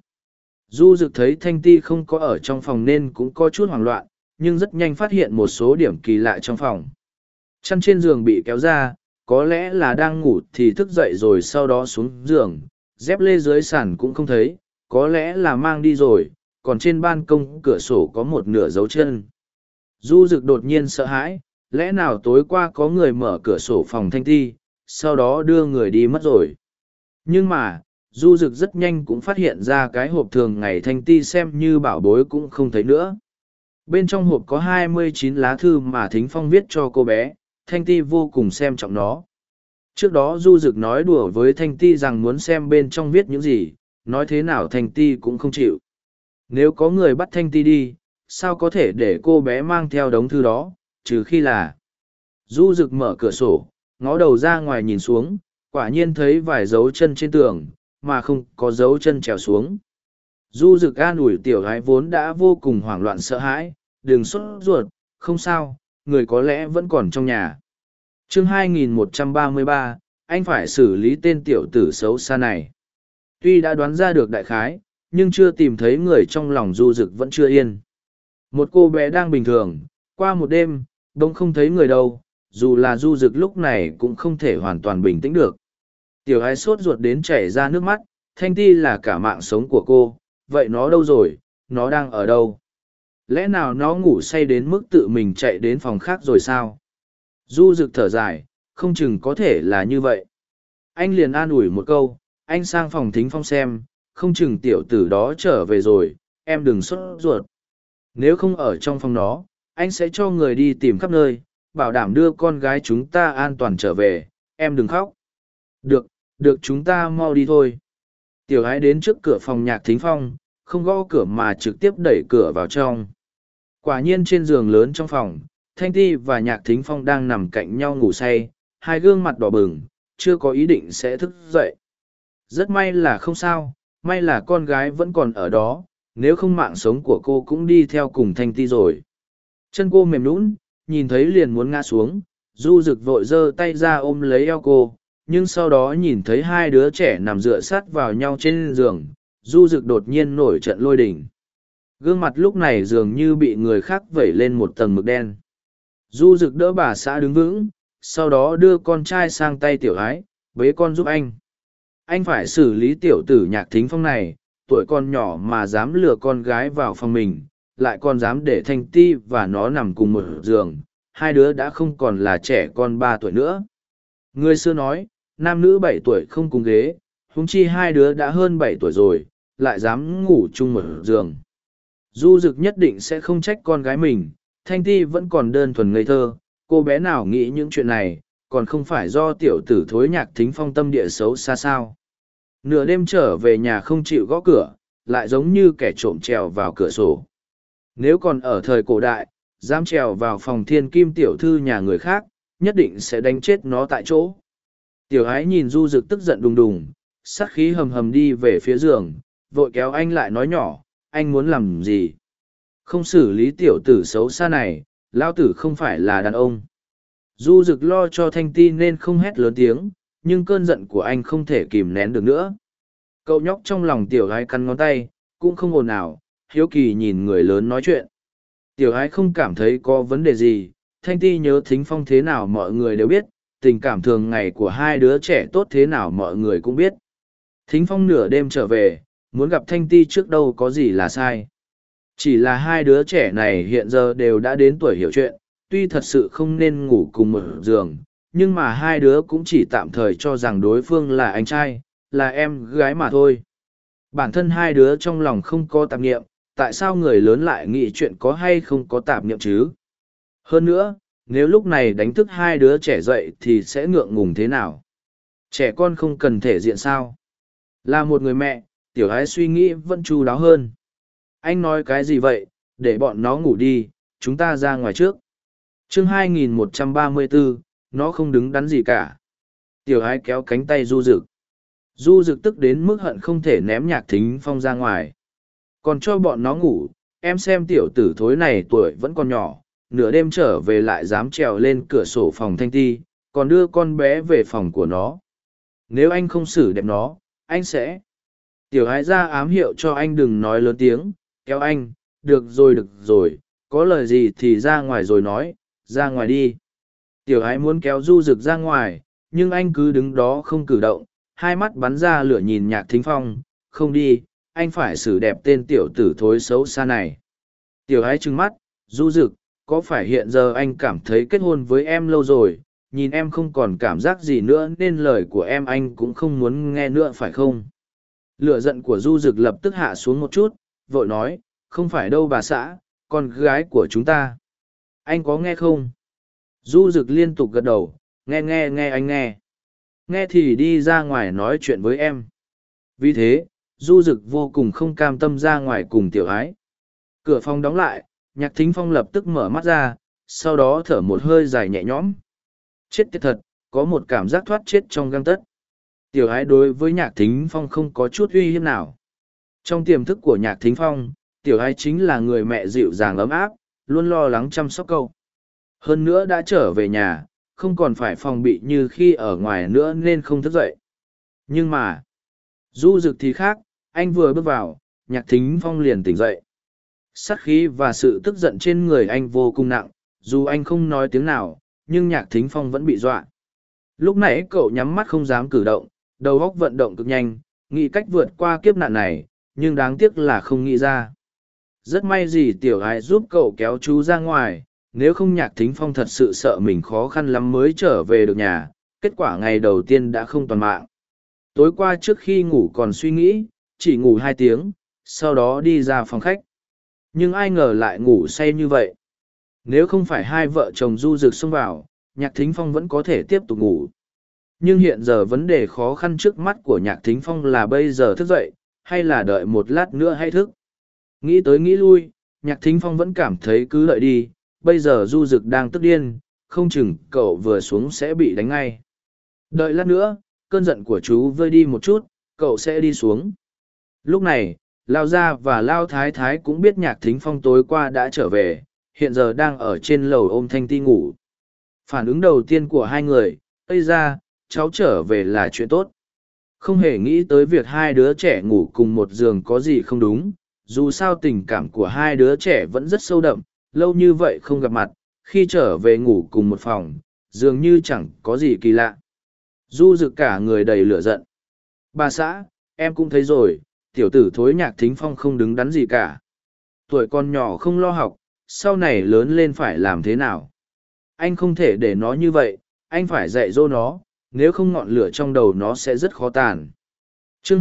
A: Du Dực thấy Thanh Ti không có ở trong phòng nên cũng có chút hoảng loạn, nhưng rất nhanh phát hiện một số điểm kỳ lạ trong phòng. Chăn trên giường bị kéo ra, có lẽ là đang ngủ thì thức dậy rồi sau đó xuống giường, dép lê dưới sàn cũng không thấy, có lẽ là mang đi rồi, còn trên ban công cửa sổ có một nửa dấu chân. Du Dực đột nhiên sợ hãi, lẽ nào tối qua có người mở cửa sổ phòng Thanh Ti, sau đó đưa người đi mất rồi. Nhưng mà, Du Dực rất nhanh cũng phát hiện ra cái hộp thường ngày Thanh Ti xem như bảo bối cũng không thấy nữa. Bên trong hộp có 29 lá thư mà Thính Phong viết cho cô bé, Thanh Ti vô cùng xem trọng nó. Trước đó Du Dực nói đùa với Thanh Ti rằng muốn xem bên trong viết những gì, nói thế nào Thanh Ti cũng không chịu. Nếu có người bắt Thanh Ti đi, sao có thể để cô bé mang theo đống thư đó, trừ khi là... Du Dực mở cửa sổ, ngó đầu ra ngoài nhìn xuống, quả nhiên thấy vài dấu chân trên tường, mà không có dấu chân trèo xuống. Du Dực an ủi tiểu gái vốn đã vô cùng hoảng loạn sợ hãi, đừng sốt ruột, không sao, người có lẽ vẫn còn trong nhà. Chương 2133, anh phải xử lý tên tiểu tử xấu xa này. Tuy đã đoán ra được đại khái, nhưng chưa tìm thấy người trong lòng Du Dực vẫn chưa yên. Một cô bé đang bình thường, qua một đêm, đông không thấy người đâu, dù là Du Dực lúc này cũng không thể hoàn toàn bình tĩnh được. Tiểu ái sốt ruột đến chảy ra nước mắt, Thanh Ti là cả mạng sống của cô, vậy nó đâu rồi, nó đang ở đâu? Lẽ nào nó ngủ say đến mức tự mình chạy đến phòng khác rồi sao? Du Dực thở dài, không chừng có thể là như vậy. Anh liền an ủi một câu, anh sang phòng Thính Phong xem, không chừng tiểu tử đó trở về rồi, em đừng sốt ruột. Nếu không ở trong phòng đó, anh sẽ cho người đi tìm khắp nơi, bảo đảm đưa con gái chúng ta an toàn trở về, em đừng khóc. Được chúng ta mau đi thôi. Tiểu ái đến trước cửa phòng Nhạc Thính Phong, không gõ cửa mà trực tiếp đẩy cửa vào trong. Quả nhiên trên giường lớn trong phòng, Thanh Ti và Nhạc Thính Phong đang nằm cạnh nhau ngủ say, hai gương mặt đỏ bừng, chưa có ý định sẽ thức dậy. Rất may là không sao, may là con gái vẫn còn ở đó, nếu không mạng sống của cô cũng đi theo cùng Thanh Ti rồi. Chân cô mềm nhũn, nhìn thấy liền muốn ngã xuống, Du Dực vội giơ tay ra ôm lấy eo cô, nhưng sau đó nhìn thấy hai đứa trẻ nằm dựa sát vào nhau trên giường, Du Dực đột nhiên nổi trận lôi đình. Gương mặt lúc này dường như bị người khác vẩy lên một tầng mực đen. Du Dực đỡ bà xã đứng vững, sau đó đưa con trai sang tay tiểu ái, bế con giúp anh. Anh phải xử lý tiểu tử Nhạc Thính Phong này, tuổi con nhỏ mà dám lừa con gái vào phòng mình, lại còn dám để Thanh Ti và nó nằm cùng một giường, hai đứa đã không còn là trẻ con 3 tuổi nữa. Người xưa nói, nam nữ 7 tuổi không cùng ghế, huống chi hai đứa đã hơn 7 tuổi rồi, lại dám ngủ chung một giường. Du Dực nhất định sẽ không trách con gái mình, Thanh Ti vẫn còn đơn thuần ngây thơ, cô bé nào nghĩ những chuyện này, còn không phải do tiểu tử thối Nhạc Thính Phong tâm địa xấu xa sao. Nửa đêm trở về nhà không chịu gõ cửa, lại giống như kẻ trộm trèo vào cửa sổ. Nếu còn ở thời cổ đại, dám trèo vào phòng thiên kim tiểu thư nhà người khác, nhất định sẽ đánh chết nó tại chỗ. Tiểu ái nhìn Du Dực tức giận đùng đùng, sát khí hầm hầm đi về phía giường, vội kéo anh lại nói nhỏ, anh muốn làm gì? Không xử lý tiểu tử xấu xa này, lao tử không phải là đàn ông. Du Dực lo cho Thanh Ti nên không hét lớn tiếng, nhưng cơn giận của anh không thể kìm nén được nữa. Cậu nhóc trong lòng tiểu ái cắn ngón tay, cũng không ồn ào, hiếu kỳ nhìn người lớn nói chuyện. Tiểu ái không cảm thấy có vấn đề gì, Thanh Ti nhớ Thính Phong thế nào mọi người đều biết, tình cảm thường ngày của hai đứa trẻ tốt thế nào mọi người cũng biết. Thính Phong nửa đêm trở về, muốn gặp Thanh Ti trước đâu có gì là sai. Chỉ là hai đứa trẻ này hiện giờ đều đã đến tuổi hiểu chuyện, tuy thật sự không nên ngủ cùng một giường, nhưng mà hai đứa cũng chỉ tạm thời cho rằng đối phương là anh trai, là em gái mà thôi. Bản thân hai đứa trong lòng không có tạp niệm, tại sao người lớn lại nghĩ chuyện có hay không có tạp niệm chứ? Hơn nữa, nếu lúc này đánh thức hai đứa trẻ dậy thì sẽ ngượng ngùng thế nào? Trẻ con không cần thể diện sao? Là một người mẹ, tiểu ái suy nghĩ vẫn chu đáo hơn. Anh nói cái gì vậy, để bọn nó ngủ đi, chúng ta ra ngoài trước. Chương 2134, nó không đứng đắn gì cả. Tiểu ái kéo cánh tay Du Dực. Du Dực tức đến mức hận không thể ném Nhạc Thính Phong ra ngoài. Còn cho bọn nó ngủ, em xem tiểu tử thối này tuổi vẫn còn nhỏ, nửa đêm trở về lại dám trèo lên cửa sổ phòng Thanh Ti, còn đưa con bé về phòng của nó. Nếu anh không xử đẹp nó, anh sẽ... Tiểu ái ra ám hiệu cho anh đừng nói lớn tiếng, kéo anh, được rồi, có lời gì thì ra ngoài rồi nói, ra ngoài đi. Tiểu ái muốn kéo Du Dực ra ngoài, nhưng anh cứ đứng đó không cử động, hai mắt bắn ra lửa nhìn Nhạc Thính Phong, không đi, anh phải xử đẹp tên tiểu tử thối xấu xa này. Tiểu ái trừng mắt, Du Dực, có phải hiện giờ anh cảm thấy kết hôn với em lâu rồi, nhìn em không còn cảm giác gì nữa nên lời của em anh cũng không muốn nghe nữa phải không? Lửa giận của Du Dực lập tức hạ xuống một chút, vội nói, không phải đâu bà xã, con gái của chúng ta. Anh có nghe không? Du Dực liên tục gật đầu, nghe anh nghe. Nghe thì đi ra ngoài nói chuyện với em. Vì thế, Du Dực vô cùng không cam tâm ra ngoài cùng tiểu ái. Cửa phòng đóng lại, Nhạc Thính Phong lập tức mở mắt ra, sau đó thở một hơi dài nhẹ nhõm. Chết tiệt thật, có một cảm giác thoát chết trong gang tấc. Tiểu ái đối với Nhạc Thính Phong không có chút uy hiếp nào. Trong tiềm thức của Nhạc Thính Phong, tiểu ái chính là người mẹ dịu dàng ấm áp, luôn lo lắng chăm sóc cậu. Hơn nữa đã trở về nhà, không còn phải phòng bị như khi ở ngoài nữa nên không thức dậy. Nhưng mà, Du Dực thì khác, anh vừa bước vào, Nhạc Thính Phong liền tỉnh dậy. Sát khí và sự tức giận trên người anh vô cùng nặng, dù anh không nói tiếng nào, nhưng Nhạc Thính Phong vẫn bị dọa. Lúc nãy cậu nhắm mắt không dám cử động, đầu óc vận động cực nhanh, nghĩ cách vượt qua kiếp nạn này, nhưng đáng tiếc là không nghĩ ra. Rất may gì tiểu ái giúp cậu kéo chú ra ngoài, nếu không Nhạc Thính Phong thật sự sợ mình khó khăn lắm mới trở về được nhà, kết quả ngày đầu tiên đã không toàn mạng. Tối qua trước khi ngủ còn suy nghĩ, chỉ ngủ 2 tiếng, sau đó đi ra phòng khách. Nhưng ai ngờ lại ngủ say như vậy. Nếu không phải hai vợ chồng Du Dực xông vào, Nhạc Thính Phong vẫn có thể tiếp tục ngủ. Nhưng hiện giờ vấn đề khó khăn trước mắt của Nhạc Thính Phong là bây giờ thức dậy, hay là đợi một lát nữa hay thức. Nghĩ tới nghĩ lui, Nhạc Thính Phong vẫn cảm thấy cứ đợi đi, bây giờ Du Dực đang tức điên, không chừng cậu vừa xuống sẽ bị đánh ngay. Đợi lát nữa, cơn giận của chú vơi đi một chút, cậu sẽ đi xuống. Lúc này, Lao Gia và Lao Thái Thái cũng biết Nhạc Thính Phong tối qua đã trở về, hiện giờ đang ở trên lầu ôm Thanh Ti ngủ. Phản ứng đầu tiên của hai người, ây ra, cháu trở về là chuyện tốt. Không hề nghĩ tới việc hai đứa trẻ ngủ cùng một giường có gì không đúng, dù sao tình cảm của hai đứa trẻ vẫn rất sâu đậm, lâu như vậy không gặp mặt, khi trở về ngủ cùng một phòng, dường như chẳng có gì kỳ lạ. Du Dực cả người đầy lửa giận. Bà xã, em cũng thấy rồi, tiểu tử thối Nhạc Thính Phong không đứng đắn gì cả. Tuổi con nhỏ không lo học, sau này lớn lên phải làm thế nào? Anh không thể để nó như vậy, anh phải dạy dỗ nó, nếu không ngọn lửa trong đầu nó sẽ rất khó tàn. Chương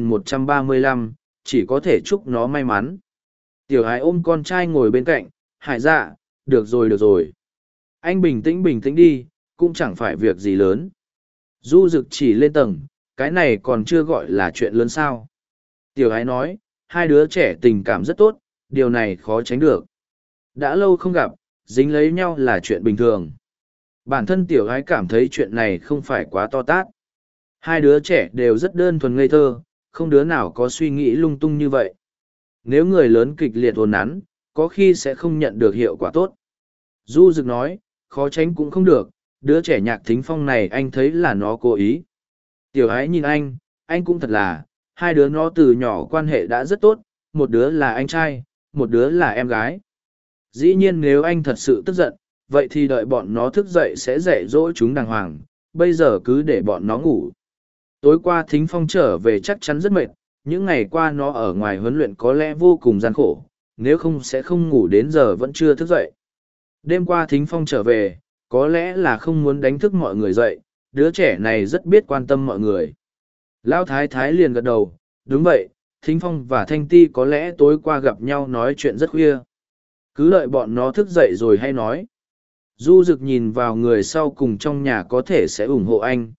A: 2135, chỉ có thể chúc nó may mắn. Tiểu Ái ôm con trai ngồi bên cạnh, Hải Dạ, được rồi. Anh bình tĩnh đi, cũng chẳng phải việc gì lớn. Du Dực chỉ lên tầng, cái này còn chưa gọi là chuyện lớn sao. Tiểu Ái nói, hai đứa trẻ tình cảm rất tốt, điều này khó tránh được. Đã lâu không gặp, dính lấy nhau là chuyện bình thường. Bản thân Tiểu Ái cảm thấy chuyện này không phải quá to tát. Hai đứa trẻ đều rất đơn thuần ngây thơ, không đứa nào có suy nghĩ lung tung như vậy. Nếu người lớn kịch liệt ồn nắn, có khi sẽ không nhận được hiệu quả tốt. Du Dực nói, khó tránh cũng không được, đứa trẻ Nhạc Thính Phong này anh thấy là nó cố ý. Tiểu Ái nhìn anh cũng thật là, hai đứa nó từ nhỏ quan hệ đã rất tốt, một đứa là anh trai, một đứa là em gái. Dĩ nhiên nếu anh thật sự tức giận, vậy thì đợi bọn nó thức dậy sẽ dạy dỗ chúng đàng hoàng, bây giờ cứ để bọn nó ngủ. Tối qua Thính Phong trở về chắc chắn rất mệt, những ngày qua nó ở ngoài huấn luyện có lẽ vô cùng gian khổ, nếu không sẽ không ngủ đến giờ vẫn chưa thức dậy. Đêm qua Thính Phong trở về, có lẽ là không muốn đánh thức mọi người dậy, đứa trẻ này rất biết quan tâm mọi người. Lão Thái Thái liền gật đầu, đúng vậy, Thính Phong và Thanh Ti có lẽ tối qua gặp nhau nói chuyện rất khuya. Cứ đợi bọn nó thức dậy rồi hay nói. Du Dực nhìn vào người sau cùng trong nhà có thể sẽ ủng hộ anh,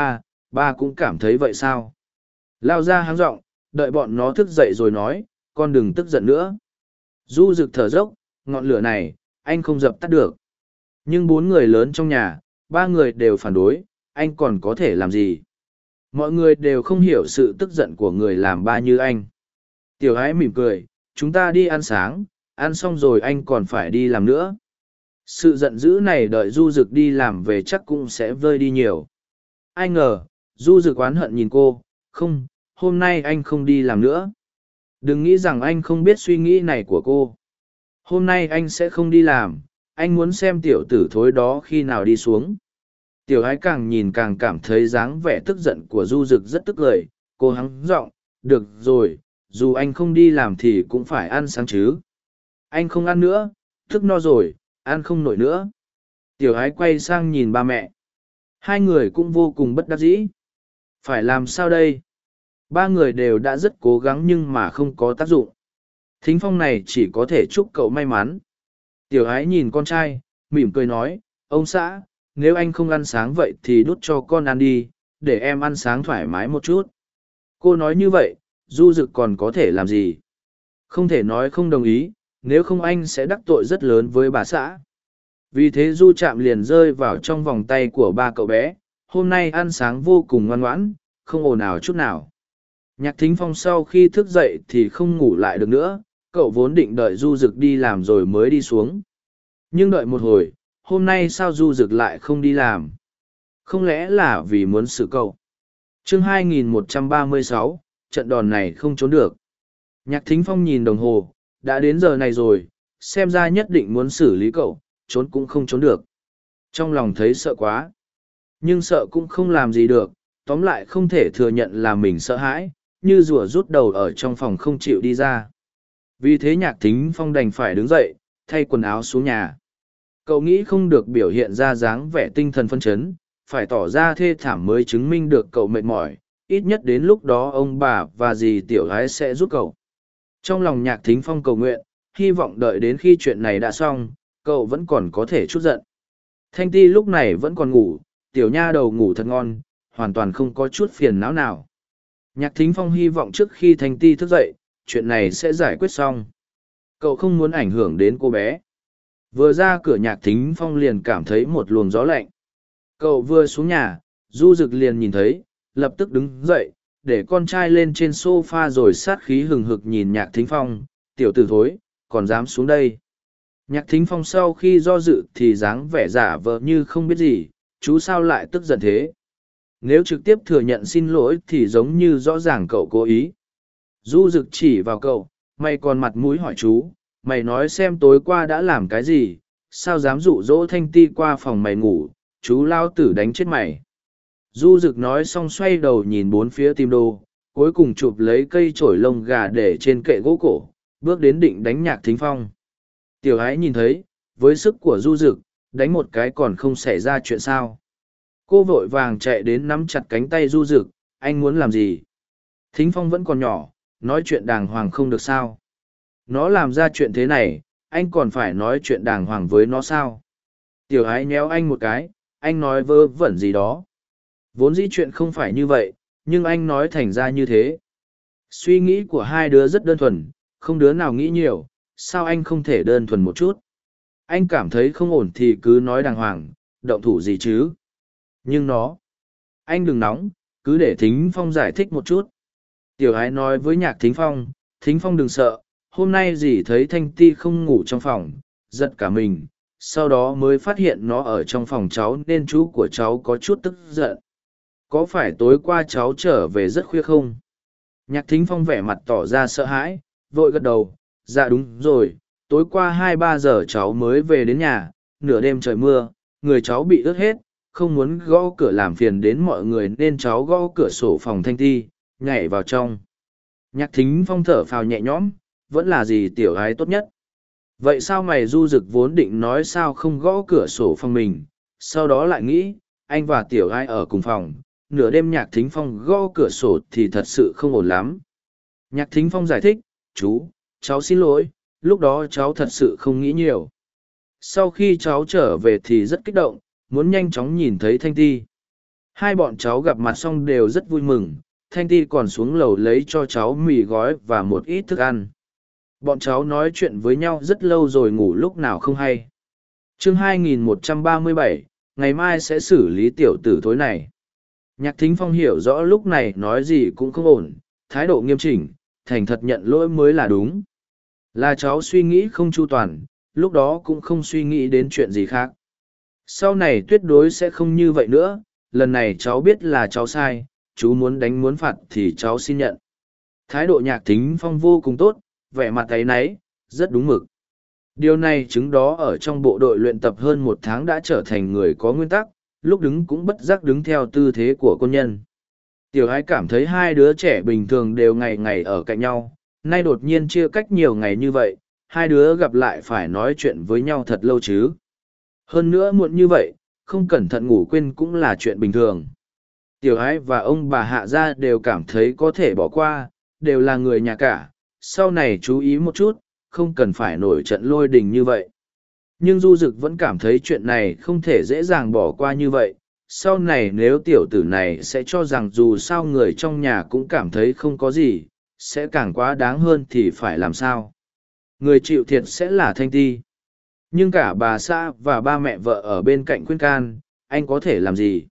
A: ba cũng cảm thấy vậy sao? Lao ra háng giọng, đợi bọn nó thức dậy rồi nói, con đừng tức giận nữa. Du Dực thở dốc, ngọn lửa này, anh không dập tắt được. Nhưng 4 người lớn trong nhà, 3 người đều phản đối, anh còn có thể làm gì? Mọi người đều không hiểu sự tức giận của người làm ba như anh. Tiểu Ái mỉm cười, chúng ta đi ăn sáng, ăn xong rồi anh còn phải đi làm nữa. Sự giận dữ này đợi Du Dực đi làm về chắc cũng sẽ vơi đi nhiều. Ai ngờ, Du Dực oán hận nhìn cô, không, hôm nay anh không đi làm nữa. Đừng nghĩ rằng anh không biết suy nghĩ này của cô. Hôm nay anh sẽ không đi làm, anh muốn xem tiểu tử thối đó khi nào đi xuống. Tiểu Ái càng nhìn càng cảm thấy dáng vẻ tức giận của Du Dực rất tức cười, cô hắng giọng, được rồi, dù anh không đi làm thì cũng phải ăn sáng chứ. Anh không ăn nữa, thức no rồi, ăn không nổi nữa. Tiểu Ái quay sang nhìn ba mẹ. Hai người cũng vô cùng bất đắc dĩ. Phải làm sao đây? Ba người đều đã rất cố gắng nhưng mà không có tác dụng. Thính Phong này chỉ có thể chúc cậu may mắn. Tiểu Ái nhìn con trai, mỉm cười nói, ông xã, nếu anh không ăn sáng vậy thì đút cho con ăn đi, để em ăn sáng thoải mái một chút. Cô nói như vậy, Du Dực còn có thể làm gì? Không thể nói không đồng ý, nếu không anh sẽ đắc tội rất lớn với bà xã. Vì thế Du Trạm liền rơi vào trong vòng tay của ba cậu bé, hôm nay ăn sáng vô cùng ngoan ngoãn, không ồn ào chút nào. Nhạc Thính Phong sau khi thức dậy thì không ngủ lại được nữa, cậu vốn định đợi Du Dực đi làm rồi mới đi xuống. Nhưng đợi một hồi, hôm nay sao Du Dực lại không đi làm? Không lẽ là vì muốn xử cậu? Chương 2136, trận đòn này không trốn được. Nhạc Thính Phong nhìn đồng hồ, đã đến giờ này rồi, xem ra nhất định muốn xử lý cậu, trốn cũng không trốn được. Trong lòng thấy sợ quá. Nhưng sợ cũng không làm gì được, tóm lại không thể thừa nhận là mình sợ hãi, như rùa rút đầu ở trong phòng không chịu đi ra. Vì thế Nhạc Thính Phong đành phải đứng dậy, thay quần áo xuống nhà. Cậu nghĩ không được biểu hiện ra dáng vẻ tinh thần phân chấn, phải tỏ ra thê thảm mới chứng minh được cậu mệt mỏi, ít nhất đến lúc đó ông bà và dì Tiểu Ái sẽ giúp cậu. Trong lòng Nhạc Thính Phong cầu nguyện, hy vọng đợi đến khi chuyện này đã xong, cậu vẫn còn có thể chút giận. Thanh Ti lúc này vẫn còn ngủ, tiểu nha đầu ngủ thật ngon, hoàn toàn không có chút phiền não nào. Nhạc Thính Phong hy vọng trước khi Thanh Ti thức dậy, chuyện này sẽ giải quyết xong. Cậu không muốn ảnh hưởng đến cô bé. Vừa ra cửa Nhạc Thính Phong liền cảm thấy một luồng gió lạnh. Cậu vừa xuống nhà, Du Dực liền nhìn thấy, lập tức đứng dậy, để con trai lên trên sofa rồi sát khí hừng hực nhìn Nhạc Thính Phong, tiểu tử thối, còn dám xuống đây. Nhạc Thính Phong sau khi do dự thì dáng vẻ giả vờ như không biết gì, chú sao lại tức giận thế. Nếu trực tiếp thừa nhận xin lỗi thì giống như rõ ràng cậu cố ý. Du Dực chỉ vào cậu, mày còn mặt mũi hỏi chú, mày nói xem tối qua đã làm cái gì, sao dám dụ dỗ Thanh Ti qua phòng mày ngủ, chú lao tử đánh chết mày. Du Dực nói xong xoay đầu nhìn bốn phía tìm đồ, cuối cùng chụp lấy cây chổi lông gà để trên kệ gỗ cổ, bước đến định đánh Nhạc Thính Phong. Tiểu Ái nhìn thấy, với sức của Du Dực, đánh một cái còn không xảy ra chuyện sao. Cô vội vàng chạy đến nắm chặt cánh tay Du Dực, anh muốn làm gì? Thính Phong vẫn còn nhỏ, nói chuyện đàng hoàng không được sao. Nó làm ra chuyện thế này, anh còn phải nói chuyện đàng hoàng với nó sao? Tiểu Ái nhéo anh một cái, anh nói vớ vẩn gì đó. Vốn dĩ chuyện không phải như vậy, nhưng anh nói thành ra như thế. Suy nghĩ của hai đứa rất đơn thuần, không đứa nào nghĩ nhiều, sao anh không thể đơn thuần một chút? Anh cảm thấy không ổn thì cứ nói đàng hoàng, động thủ gì chứ? Nhưng anh đừng nóng, cứ để Thính Phong giải thích một chút. Tiểu Ái nói với Nhạc Thính Phong đừng sợ, hôm nay dì thấy Thanh Ti không ngủ trong phòng, giật cả mình, sau đó mới phát hiện nó ở trong phòng cháu nên chú của cháu có chút tức giận. Có phải tối qua cháu trở về rất khuya không? Nhạc Thính Phong vẻ mặt tỏ ra sợ hãi, vội gật đầu, dạ đúng rồi, tối qua 2-3 giờ cháu mới về đến nhà, nửa đêm trời mưa, người cháu bị ướt hết, không muốn gõ cửa làm phiền đến mọi người nên cháu gõ cửa sổ phòng Thanh Ti, nhảy vào trong. Nhạc Thính Phong thở phào nhẹ nhõm, vẫn là gì tiểu gái tốt nhất. Vậy sao mày? Du Dực vốn định nói sao không gõ cửa sổ phòng mình, sau đó lại nghĩ, anh và tiểu gái ở cùng phòng, nửa đêm Nhạc Thính Phong gõ cửa sổ thì thật sự không ổn lắm. Nhạc Thính Phong giải thích, chú, cháu xin lỗi, lúc đó cháu thật sự không nghĩ nhiều. Sau khi cháu trở về thì rất kích động, muốn nhanh chóng nhìn thấy Thanh Ti. Hai bọn cháu gặp mặt xong đều rất vui mừng, Thanh Ti còn xuống lầu lấy cho cháu mì gói và một ít thức ăn. Bọn cháu nói chuyện với nhau rất lâu rồi ngủ lúc nào không hay. Chương 2137, ngày mai sẽ xử lý tiểu tử thối này. Nhạc Thính Phong hiểu rõ lúc này nói gì cũng không ổn, thái độ nghiêm chỉnh, thành thật nhận lỗi mới là đúng. Là cháu suy nghĩ không chu toàn, lúc đó cũng không suy nghĩ đến chuyện gì khác. Sau này tuyệt đối sẽ không như vậy nữa, lần này cháu biết là cháu sai, chú muốn đánh muốn phạt thì cháu xin nhận. Thái độ Nhạc Thính Phong vô cùng tốt, vẻ mặt áy náy, rất đúng mực. Điều này chứng đó ở trong bộ đội luyện tập hơn 1 tháng đã trở thành người có nguyên tắc, lúc đứng cũng bất giác đứng theo tư thế của quân nhân. Tiểu Ái cảm thấy hai đứa trẻ bình thường đều ngày ngày ở cạnh nhau, nay đột nhiên chia cách nhiều ngày như vậy, hai đứa gặp lại phải nói chuyện với nhau thật lâu chứ. Hơn nữa muộn như vậy, không cẩn thận ngủ quên cũng là chuyện bình thường. Tiểu Ái và ông bà Hạ Gia đều cảm thấy có thể bỏ qua, đều là người nhà cả, sau này chú ý một chút, không cần phải nổi trận lôi đình như vậy. Nhưng Du Dực vẫn cảm thấy chuyện này không thể dễ dàng bỏ qua như vậy. Sau này nếu tiểu tử này sẽ cho rằng dù sao người trong nhà cũng cảm thấy không có gì, sẽ càng quá đáng hơn thì phải làm sao? Người chịu thiệt sẽ là Thanh Ti. Nhưng cả bà xã và ba mẹ vợ ở bên cạnh khuyên can, anh có thể làm gì?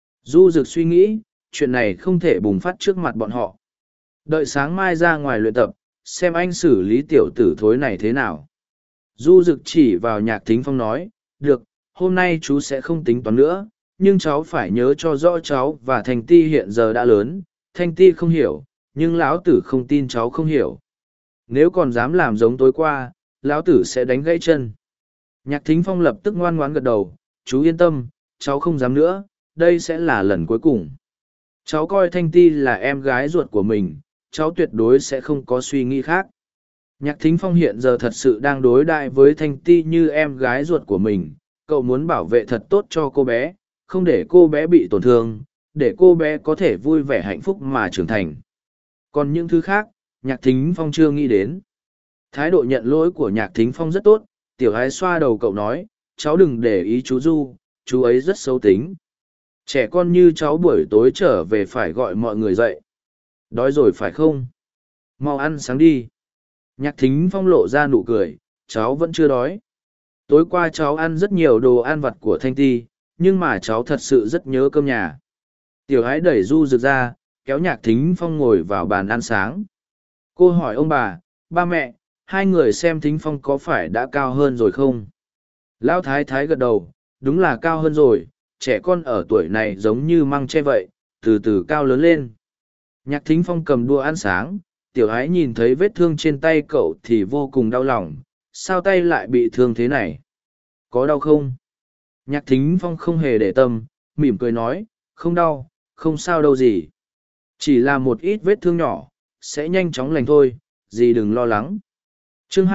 A: Du Dực suy nghĩ, chuyện này không thể bùng phát trước mặt bọn họ. Đợi sáng mai ra ngoài luyện tập, xem anh xử lý tiểu tử thối này thế nào. Du Dực chỉ vào Nhạc Thính Phong nói, được, hôm nay chú sẽ không tính toán nữa, nhưng cháu phải nhớ cho rõ cháu và Thanh Ti hiện giờ đã lớn, Thanh Ti không hiểu, nhưng lão tử không tin cháu không hiểu. Nếu còn dám làm giống tối qua, lão tử sẽ đánh gãy chân. Nhạc Thính Phong lập tức ngoan ngoãn gật đầu, chú yên tâm, cháu không dám nữa, đây sẽ là lần cuối cùng. Cháu coi Thanh Ti là em gái ruột của mình, cháu tuyệt đối sẽ không có suy nghĩ khác. Nhạc Thính Phong hiện giờ thật sự đang đối đại với Thanh Ti như em gái ruột của mình, cậu muốn bảo vệ thật tốt cho cô bé, không để cô bé bị tổn thương, để cô bé có thể vui vẻ hạnh phúc mà trưởng thành. Còn những thứ khác, Nhạc Thính Phong chưa nghĩ đến. Thái độ nhận lỗi của Nhạc Thính Phong rất tốt, Tiểu Ái xoa đầu cậu nói, cháu đừng để ý chú Du, chú ấy rất xấu tính. Trẻ con như cháu buổi tối trở về phải gọi mọi người dậy. Đói rồi phải không? Mau ăn sáng đi. Nhạc Thính Phong lộ ra nụ cười, cháu vẫn chưa đói. Tối qua cháu ăn rất nhiều đồ ăn vặt của Thanh Ti, nhưng mà cháu thật sự rất nhớ cơm nhà. Tiểu Ái đẩy Du Dực ra, kéo Nhạc Thính Phong ngồi vào bàn ăn sáng. Cô hỏi ông bà, ba mẹ, hai người xem Thính Phong có phải đã cao hơn rồi không? Lão Thái Thái gật đầu, đúng là cao hơn rồi, trẻ con ở tuổi này giống như măng tre vậy, từ từ cao lớn lên. Nhạc Thính Phong cầm đũa ăn sáng, Tiểu Ái nhìn thấy vết thương trên tay cậu thì vô cùng đau lòng, sao tay lại bị thương thế này? Có đau không? Nhạc Thính Phong không hề để tâm, mỉm cười nói, không đau, không sao đâu gì. Chỉ là một ít vết thương nhỏ, sẽ nhanh chóng lành thôi, dì đừng lo lắng. Chương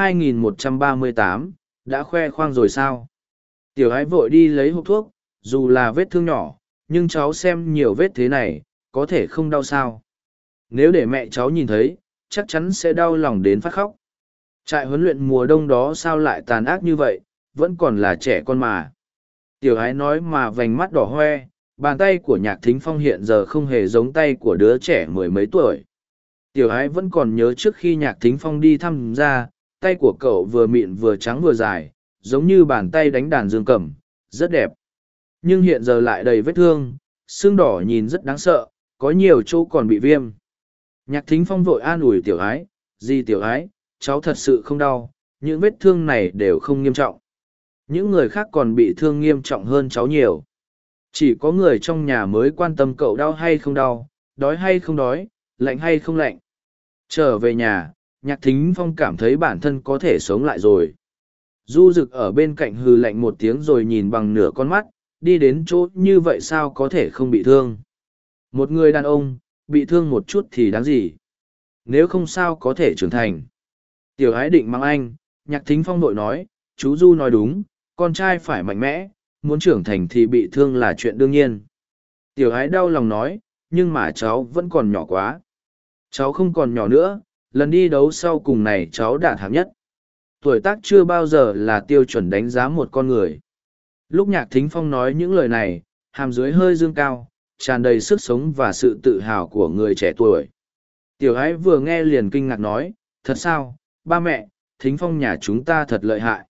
A: 2138, đã khoe khoang rồi sao? Tiểu Ái vội đi lấy hộp thuốc, dù là vết thương nhỏ, nhưng cháu xem nhiều vết thế này, có thể không đau sao? Nếu để mẹ cháu nhìn thấy, chắc chắn sẽ đau lòng đến phát khóc. Trại huấn luyện mùa đông đó sao lại tàn ác như vậy, vẫn còn là trẻ con mà. Tiểu Ái nói mà vành mắt đỏ hoe, bàn tay của Nhạc Thính Phong hiện giờ không hề giống tay của đứa trẻ mười mấy tuổi. Tiểu Ái vẫn còn nhớ trước khi Nhạc Thính Phong đi thăm ra, tay của cậu vừa mịn vừa trắng vừa dài, giống như bàn tay đánh đàn dương cầm, rất đẹp. Nhưng hiện giờ lại đầy vết thương, xương đỏ nhìn rất đáng sợ, có nhiều chỗ còn bị viêm. Nhạc Thính Phong vội an ủi Tiểu Ái, dì Tiểu Ái, cháu thật sự không đau, những vết thương này đều không nghiêm trọng. Những người khác còn bị thương nghiêm trọng hơn cháu nhiều. Chỉ có người trong nhà mới quan tâm cậu đau hay không đau, đói hay không đói, lạnh hay không lạnh. Trở về nhà, Nhạc Thính Phong cảm thấy bản thân có thể sống lại rồi. Du Dực ở bên cạnh hừ lạnh một tiếng rồi nhìn bằng nửa con mắt, đi đến chỗ như vậy sao có thể không bị thương. Một người đàn ông, bị thương một chút thì đáng gì. Nếu không sao có thể trưởng thành. Tiểu ái định mang anh, Nhạc Thính Phong đội nói, chú Du nói đúng, con trai phải mạnh mẽ, muốn trưởng thành thì bị thương là chuyện đương nhiên. Tiểu ái đau lòng nói, nhưng mà cháu vẫn còn nhỏ quá. Cháu không còn nhỏ nữa, lần đi đấu sau cùng này cháu đạt hạng nhất. Tuổi tác chưa bao giờ là tiêu chuẩn đánh giá một con người. Lúc Nhạc Thính Phong nói những lời này, hàm dưới hơi dương cao, tràn đầy sức sống và sự tự hào của người trẻ tuổi. Tiểu ái vừa nghe liền kinh ngạc nói, thật sao, ba mẹ, Thính Phong nhà chúng ta thật lợi hại.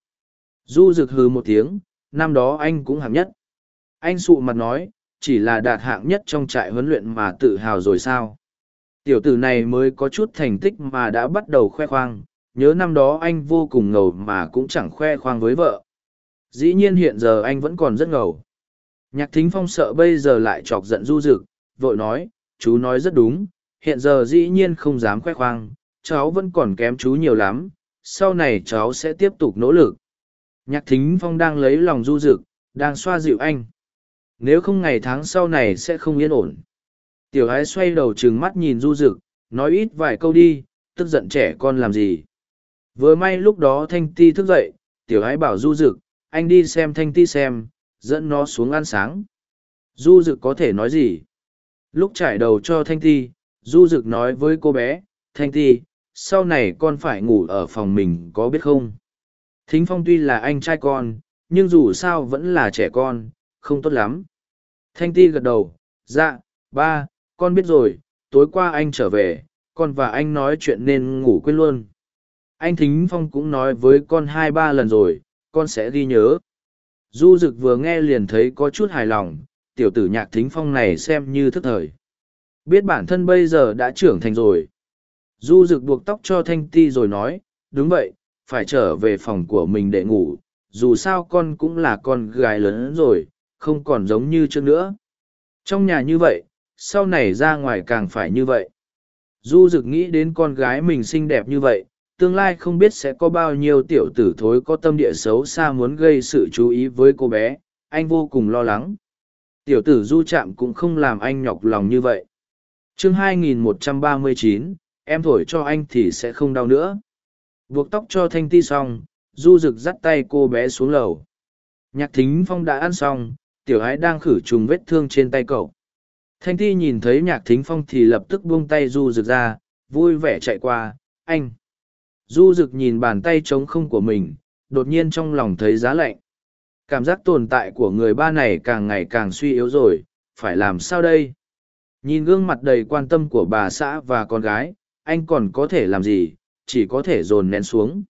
A: Du rực hừ một tiếng, năm đó anh cũng hạng nhất. Anh sụ mặt nói, chỉ là đạt hạng nhất trong trại huấn luyện mà tự hào rồi sao. Tiểu tử này mới có chút thành tích mà đã bắt đầu khoe khoang, nhớ năm đó anh vô cùng ngầu mà cũng chẳng khoe khoang với vợ. Dĩ nhiên hiện giờ anh vẫn còn rất ngầu. Nhạc Thính Phong sợ bây giờ lại chọc giận Du Dực, vội nói, chú nói rất đúng, hiện giờ dĩ nhiên không dám khoe khoang, cháu vẫn còn kém chú nhiều lắm, sau này cháu sẽ tiếp tục nỗ lực. Nhạc Thính Phong đang lấy lòng Du Dực, đang xoa dịu anh. Nếu không ngày tháng sau này sẽ không yên ổn. Tiểu ái xoay đầu trừng mắt nhìn Du Dực, nói ít vài câu đi, tức giận trẻ con làm gì. Vừa may lúc đó Thanh Ti thức dậy, tiểu ái bảo Du Dực, anh đi xem Thanh Ti xem, dẫn nó xuống ăn sáng. Du Dực có thể nói gì? Lúc trải đầu cho Thanh Ti, Du Dực nói với cô bé, Thanh Ti, sau này con phải ngủ ở phòng mình có biết không? Thính Phong tuy là anh trai con, nhưng dù sao vẫn là trẻ con, không tốt lắm. Thanh Ti gật đầu, dạ, ba, con biết rồi, tối qua anh trở về, con và anh nói chuyện nên ngủ quên luôn. Anh Thính Phong cũng nói với con 2-3 lần rồi, con sẽ ghi nhớ. Du Dực vừa nghe liền thấy có chút hài lòng, tiểu tử Nhạc Thính Phong này xem như thức thời. Biết bản thân bây giờ đã trưởng thành rồi. Du Dực buộc tóc cho Thanh Ti rồi nói, đúng vậy, phải trở về phòng của mình để ngủ, dù sao con cũng là con gái lớn rồi, không còn giống như trước nữa. Trong nhà như vậy, sau này ra ngoài càng phải như vậy. Du Dực nghĩ đến con gái mình xinh đẹp như vậy, tương lai không biết sẽ có bao nhiêu tiểu tử thối có tâm địa xấu xa muốn gây sự chú ý với cô bé, anh vô cùng lo lắng. Tiểu tử Du Trạm cũng không làm anh nhọc lòng như vậy. Chương 2139, em thổi cho anh thì sẽ không đau nữa. Buộc tóc cho Thanh Ti xong, Du Dực dắt tay cô bé xuống lầu. Nhạc Thính Phong đã ăn xong, tiểu ái đang khử trùng vết thương trên tay cậu. Thanh Ti nhìn thấy Nhạc Thính Phong thì lập tức buông tay Du Dực ra, vui vẻ chạy qua, anh. Du Dực nhìn bàn tay trống không của mình, đột nhiên trong lòng thấy giá lạnh. Cảm giác tồn tại của người ba này càng ngày càng suy yếu rồi, phải làm sao đây? Nhìn gương mặt đầy quan tâm của bà xã và con gái, anh còn có thể làm gì, chỉ có thể dồn nén xuống.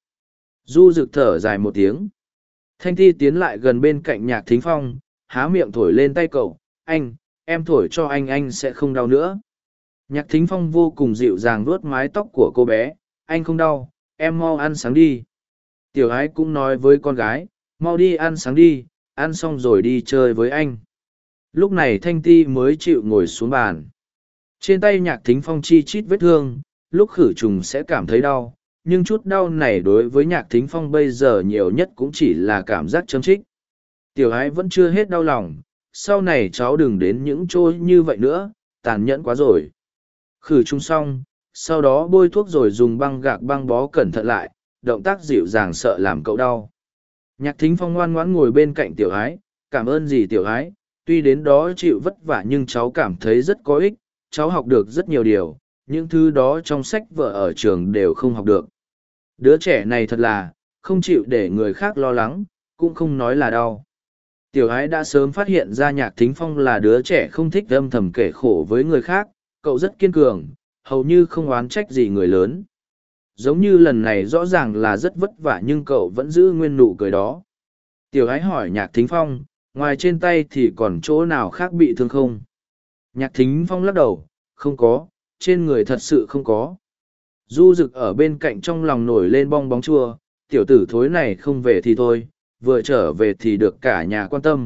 A: Du Dực thở dài một tiếng. Thanh Ti tiến lại gần bên cạnh Nhạc Thính Phong, há miệng thổi lên tay cậu, anh, em thổi cho anh sẽ không đau nữa. Nhạc Thính Phong vô cùng dịu dàng vuốt mái tóc của cô bé, anh không đau, em mau ăn sáng đi. Tiểu ái cũng nói với con gái, mau đi ăn sáng đi, ăn xong rồi đi chơi với anh. Lúc này Thanh Ti mới chịu ngồi xuống bàn. Trên tay Nhạc Thính Phong chi chít vết thương, lúc khử trùng sẽ cảm thấy đau, nhưng chút đau này đối với Nhạc Thính Phong bây giờ nhiều nhất cũng chỉ là cảm giác châm chích. Tiểu ái vẫn chưa hết đau lòng, sau này cháu đừng đến những chỗ như vậy nữa, tàn nhẫn quá rồi. Khử trùng xong, sau đó bôi thuốc rồi dùng băng gạc băng bó cẩn thận lại, động tác dịu dàng sợ làm cậu đau. Nhạc Thính Phong ngoan ngoãn ngồi bên cạnh tiểu ái, cảm ơn gì tiểu ái, tuy đến đó chịu vất vả nhưng cháu cảm thấy rất có ích, cháu học được rất nhiều điều, những thứ đó trong sách vở ở trường đều không học được. Đứa trẻ này thật là, không chịu để người khác lo lắng, cũng không nói là đau. Tiểu ái đã sớm phát hiện ra Nhạc Thính Phong là đứa trẻ không thích âm thầm kể khổ với người khác, cậu rất kiên cường, hầu như không oán trách gì người lớn. Giống như lần này rõ ràng là rất vất vả nhưng cậu vẫn giữ nguyên nụ cười đó. Tiểu ái hỏi Nhạc Thính Phong, ngoài trên tay thì còn chỗ nào khác bị thương không? Nhạc Thính Phong lắc đầu, không có, trên người thật sự không có. Du Dực ở bên cạnh trong lòng nổi lên bong bóng chua, tiểu tử thối này không về thì thôi, vừa trở về thì được cả nhà quan tâm.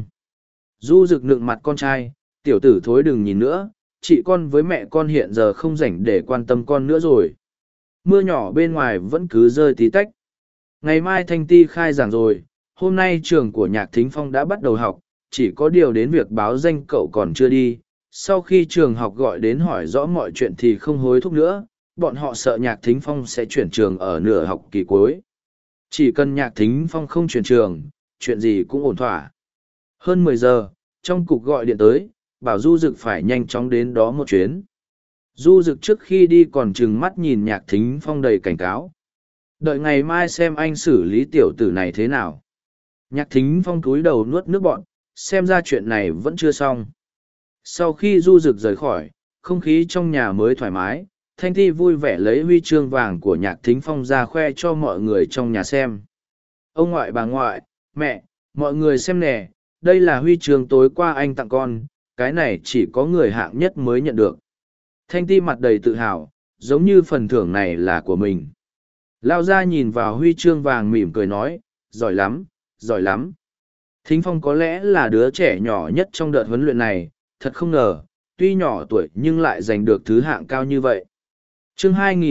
A: Du Dực nựng mặt con trai, tiểu tử thối đừng nhìn nữa, chị con với mẹ con hiện giờ không rảnh để quan tâm con nữa rồi. Mưa nhỏ bên ngoài vẫn cứ rơi tí tách. Ngày mai Thanh Ti khai giảng rồi, hôm nay trường của Nhạc Thính Phong đã bắt đầu học, chỉ có điều đến việc báo danh cậu còn chưa đi. Sau khi trường học gọi đến hỏi rõ mọi chuyện thì không hối thúc nữa, bọn họ sợ Nhạc Thính Phong sẽ chuyển trường ở nửa học kỳ cuối. Chỉ cần Nhạc Thính Phong không chuyển trường, chuyện gì cũng ổn thỏa. Hơn 10 giờ, trong cục gọi điện tới, bảo Du Dực phải nhanh chóng đến đó một chuyến. Du Dực trước khi đi còn trừng mắt nhìn Nhạc Thính Phong đầy cảnh cáo. Đợi ngày mai xem anh xử lý tiểu tử này thế nào. Nhạc Thính Phong cúi đầu nuốt nước bọt, xem ra chuyện này vẫn chưa xong. Sau khi Du Dực rời khỏi, không khí trong nhà mới thoải mái, Thanh Ti vui vẻ lấy huy chương vàng của Nhạc Thính Phong ra khoe cho mọi người trong nhà xem. Ông ngoại bà ngoại, mẹ, mọi người xem nè, đây là huy chương tối qua anh tặng con, cái này chỉ có người hạng nhất mới nhận được. Thanh Ti mặt đầy tự hào, giống như phần thưởng này là của mình. Lao ra nhìn vào huy chương vàng mỉm cười nói, giỏi lắm, giỏi lắm. Thính Phong có lẽ là đứa trẻ nhỏ nhất trong đợt huấn luyện này, thật không ngờ, tuy nhỏ tuổi nhưng lại giành được thứ hạng cao như vậy. Chương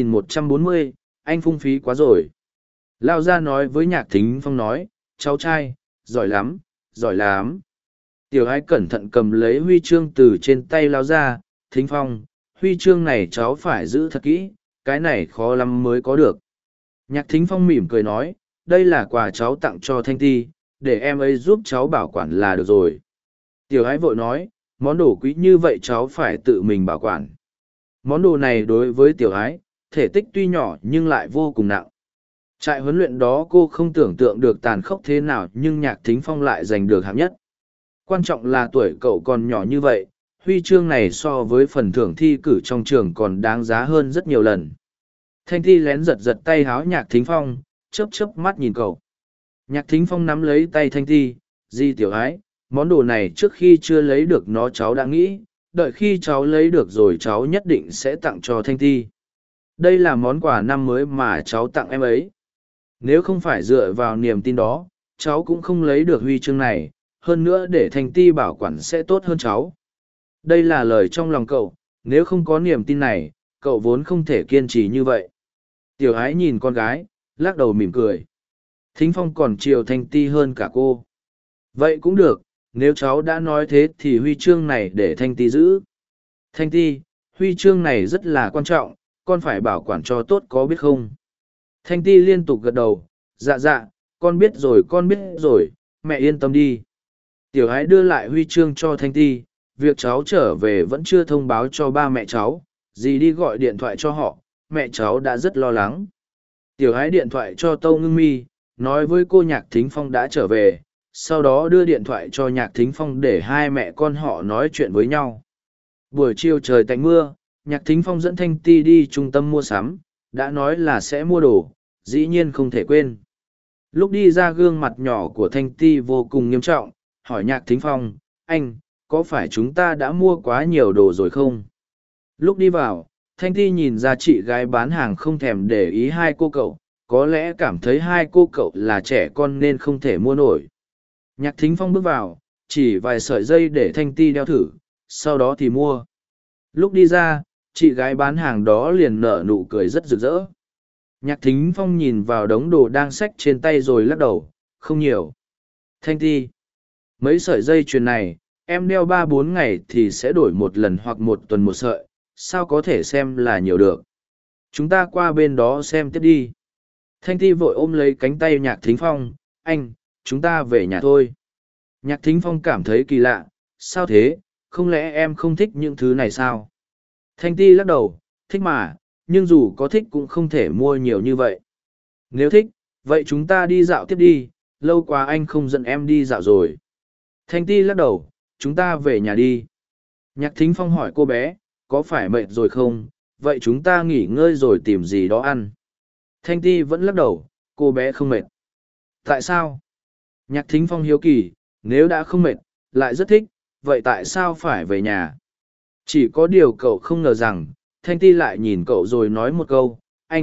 A: 2140, anh phung phí quá rồi. Lao ra nói với Nhạc Thính Phong nói, cháu trai, giỏi lắm, giỏi lắm. Tiểu Ái cẩn thận cầm lấy huy chương từ trên tay Lao ra, Thính Phong, huy chương này cháu phải giữ thật kỹ, cái này khó lắm mới có được. Nhạc Thính Phong mỉm cười nói, đây là quà cháu tặng cho Thanh Ti, để em ấy giúp cháu bảo quản là được rồi. Tiểu Ái vội nói, món đồ quý như vậy cháu phải tự mình bảo quản. Món đồ này đối với Tiểu Ái, thể tích tuy nhỏ nhưng lại vô cùng nặng. Trại huấn luyện đó cô không tưởng tượng được tàn khốc thế nào nhưng Nhạc Thính Phong lại giành được hạng nhất. Quan trọng là tuổi cậu còn nhỏ như vậy, huy chương này so với phần thưởng thi cử trong trường còn đáng giá hơn rất nhiều lần. Thanh Thi lén giật giật tay háo Nhạc Thính Phong, chớp chớp mắt nhìn cậu. Nhạc Thính Phong nắm lấy tay Thanh Thi, di Tiểu Ái, món đồ này trước khi chưa lấy được nó cháu đã nghĩ, đợi khi cháu lấy được rồi cháu nhất định sẽ tặng cho Thanh Thi. Đây là món quà năm mới mà cháu tặng em ấy. Nếu không phải dựa vào niềm tin đó, cháu cũng không lấy được huy chương này, hơn nữa để Thanh Ti bảo quản sẽ tốt hơn cháu. Đây là lời trong lòng cậu, nếu không có niềm tin này, cậu vốn không thể kiên trì như vậy. Tiểu Ái nhìn con gái, lắc đầu mỉm cười. Thính Phong còn chiều Thanh Ti hơn cả cô. Vậy cũng được, nếu cháu đã nói thế thì huy chương này để Thanh Ti giữ. Thanh Ti, huy chương này rất là quan trọng, con phải bảo quản cho tốt có biết không? Thanh Ti liên tục gật đầu, dạ dạ, con biết rồi, mẹ yên tâm đi. Tiểu Ái đưa lại huy chương cho Thanh Ti, việc cháu trở về vẫn chưa thông báo cho ba mẹ cháu, dì đi gọi điện thoại cho họ, mẹ cháu đã rất lo lắng. Tiểu Ái điện thoại cho Tâu Ngưng Mi, nói với cô Nhạc Thính Phong đã trở về, sau đó đưa điện thoại cho Nhạc Thính Phong để hai mẹ con họ nói chuyện với nhau. Buổi chiều trời tạnh mưa, Nhạc Thính Phong dẫn Thanh Ti đi trung tâm mua sắm, đã nói là sẽ mua đồ, dĩ nhiên không thể quên. Lúc đi ra gương mặt nhỏ của Thanh Ti vô cùng nghiêm trọng, hỏi Nhạc Thính Phong, anh, có phải chúng ta đã mua quá nhiều đồ rồi không? Lúc đi vào, Thanh Ti nhìn ra chị gái bán hàng không thèm để ý hai cô cậu, có lẽ cảm thấy hai cô cậu là trẻ con nên không thể mua nổi. Nhạc Thính Phong bước vào, chỉ vài sợi dây để Thanh Ti đeo thử, sau đó thì mua. Lúc đi ra, chị gái bán hàng đó liền nở nụ cười rất rực rỡ. Nhạc Thính Phong nhìn vào đống đồ đang xách trên tay rồi lắc đầu, không nhiều. Thanh Ti, mấy sợi dây chuyền này, em đeo 3-4 ngày thì sẽ đổi một lần hoặc một tuần một sợi, sao có thể xem là nhiều được. Chúng ta qua bên đó xem tiếp đi. Thanh Ti vội ôm lấy cánh tay Nhạc Thính Phong, anh, chúng ta về nhà thôi. Nhạc Thính Phong cảm thấy kỳ lạ, sao thế, không lẽ em không thích những thứ này sao? Thanh Ti lắc đầu, thích mà, nhưng dù có thích cũng không thể mua nhiều như vậy. Nếu thích, vậy chúng ta đi dạo tiếp đi, lâu quá anh không dẫn em đi dạo rồi. Thanh Ti lắc đầu, chúng ta về nhà đi. Nhạc Thính Phong hỏi cô bé, có phải mệt rồi không, vậy chúng ta nghỉ ngơi rồi tìm gì đó ăn. Thanh Ti vẫn lắc đầu, cô bé không mệt. Tại sao? Nhạc Thính Phong hiếu kỳ, nếu đã không mệt, lại rất thích, vậy tại sao phải về nhà? Chỉ có điều cậu không ngờ rằng, Thanh Ti lại nhìn cậu rồi nói một câu,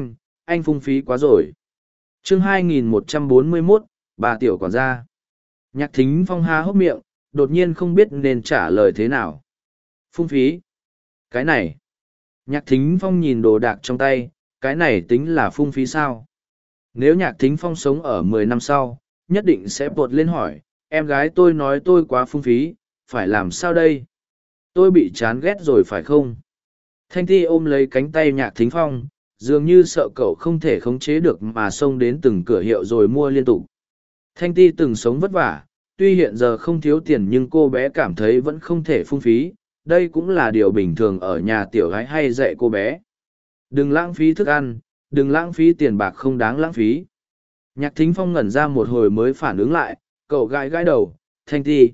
A: anh phung phí quá rồi. Chương 2141, bà tiểu quản gia. Nhạc Thính Phong há hốc miệng, đột nhiên không biết nên trả lời thế nào. Phung phí? Cái này. Nhạc Thính Phong nhìn đồ đạc trong tay, cái này tính là phung phí sao? Nếu Nhạc Thính Phong sống ở 10 năm sau, nhất định sẽ bột lên hỏi, Em gái tôi nói tôi quá phung phí, phải làm sao đây? Tôi bị chán ghét rồi phải không? Thanh Ti ôm lấy cánh tay Nhạc Thính Phong, dường như sợ cậu không thể khống chế được mà xông đến từng cửa hiệu rồi mua liên tục. Thanh Ti từng sống vất vả, tuy hiện giờ không thiếu tiền nhưng cô bé cảm thấy vẫn không thể phung phí, đây cũng là điều bình thường ở nhà tiểu gái hay dạy cô bé. Đừng lãng phí thức ăn, đừng lãng phí tiền bạc không đáng lãng phí. Nhạc Thính Phong ngẩn ra một hồi mới phản ứng lại, cậu gãi gãi đầu, Thanh Ti,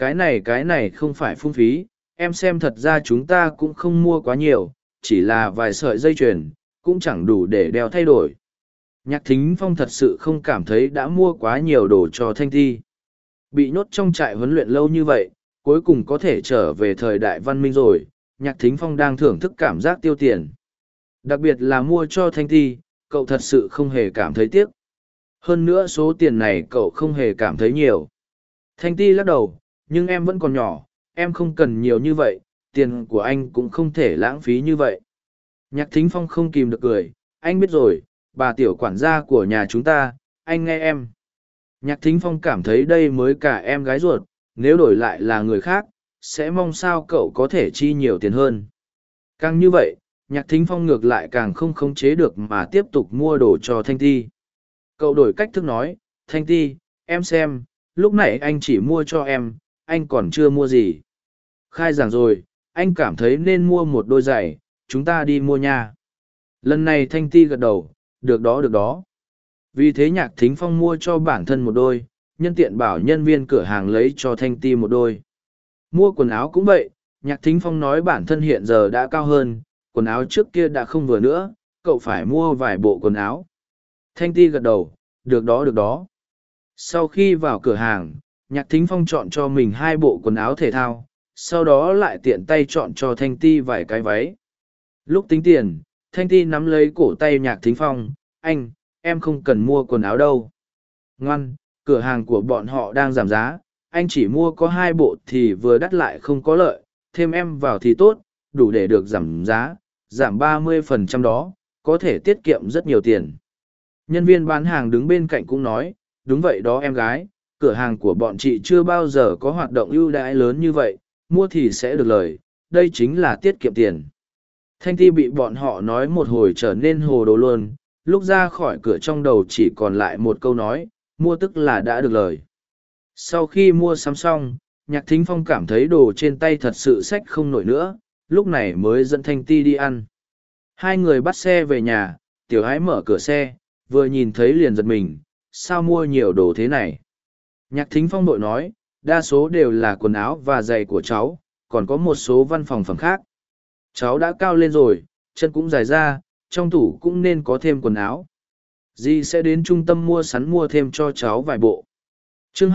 A: cái này không phải phung phí, em xem thật ra chúng ta cũng không mua quá nhiều, chỉ là vài sợi dây chuyền, cũng chẳng đủ để đeo thay đổi. Nhạc Thính Phong thật sự không cảm thấy đã mua quá nhiều đồ cho Thanh Ti. Bị nhốt trong trại huấn luyện lâu như vậy, cuối cùng có thể trở về thời đại văn minh rồi, Nhạc Thính Phong đang thưởng thức cảm giác tiêu tiền. Đặc biệt là mua cho Thanh Ti, cậu thật sự không hề cảm thấy tiếc. Hơn nữa số tiền này cậu không hề cảm thấy nhiều. Thanh Ti lắc đầu, nhưng em vẫn còn nhỏ, em không cần nhiều như vậy, tiền của anh cũng không thể lãng phí như vậy. Nhạc Thính Phong không kìm được cười, anh biết rồi, bà tiểu quản gia của nhà chúng ta, anh nghe em. Nhạc Thính Phong cảm thấy đây mới cả em gái ruột, nếu đổi lại là người khác, sẽ mong sao cậu có thể chi nhiều tiền hơn. Càng như vậy, Nhạc Thính Phong ngược lại càng không khống chế được mà tiếp tục mua đồ cho Thanh Ti. Cậu đổi cách thức nói, Thanh Ti, em xem, lúc nãy anh chỉ mua cho em, anh còn chưa mua gì. Khai giảng rồi, anh cảm thấy nên mua một đôi giày, chúng ta đi mua nha. Lần này Thanh Ti gật đầu, được đó được đó. Vì thế Nhạc Thính Phong mua cho bản thân một đôi, nhân tiện bảo nhân viên cửa hàng lấy cho Thanh Ti một đôi. Mua quần áo cũng vậy, Nhạc Thính Phong nói bản thân hiện giờ đã cao hơn, quần áo trước kia đã không vừa nữa, cậu phải mua vài bộ quần áo. Thanh Ti gật đầu, được đó được đó. Sau khi vào cửa hàng, Nhạc Thính Phong chọn cho mình 2 bộ quần áo thể thao, sau đó lại tiện tay chọn cho Thanh Ti vài cái váy. Lúc tính tiền, Thanh Ti nắm lấy cổ tay Nhạc Thính Phong, anh, em không cần mua quần áo đâu. Ngoan, cửa hàng của bọn họ đang giảm giá, anh chỉ mua có 2 bộ thì vừa đắt lại không có lợi, thêm em vào thì tốt, đủ để được giảm giá, giảm 30% đó, có thể tiết kiệm rất nhiều tiền. Nhân viên bán hàng đứng bên cạnh cũng nói, đúng vậy đó em gái, cửa hàng của bọn chị chưa bao giờ có hoạt động ưu đãi lớn như vậy, mua thì sẽ được lời, đây chính là tiết kiệm tiền. Thanh Ti bị bọn họ nói một hồi trở nên hồ đồ luôn, lúc ra khỏi cửa trong đầu chỉ còn lại một câu nói, mua tức là đã được lời. Sau khi mua sắm xong, Nhạc Thính Phong cảm thấy đồ trên tay thật sự xách không nổi nữa, lúc này mới dẫn Thanh Ti đi ăn. Hai người bắt xe về nhà, Tiểu Ái mở cửa xe, vừa nhìn thấy liền giật mình, sao mua nhiều đồ thế này? Nhạc Thính Phong đội nói, đa số đều là quần áo và giày của cháu, còn có một số văn phòng phẩm khác. Cháu đã cao lên rồi, chân cũng dài ra, trong tủ cũng nên có thêm quần áo. Dì sẽ đến trung tâm mua sắm mua thêm cho cháu vài bộ. Chương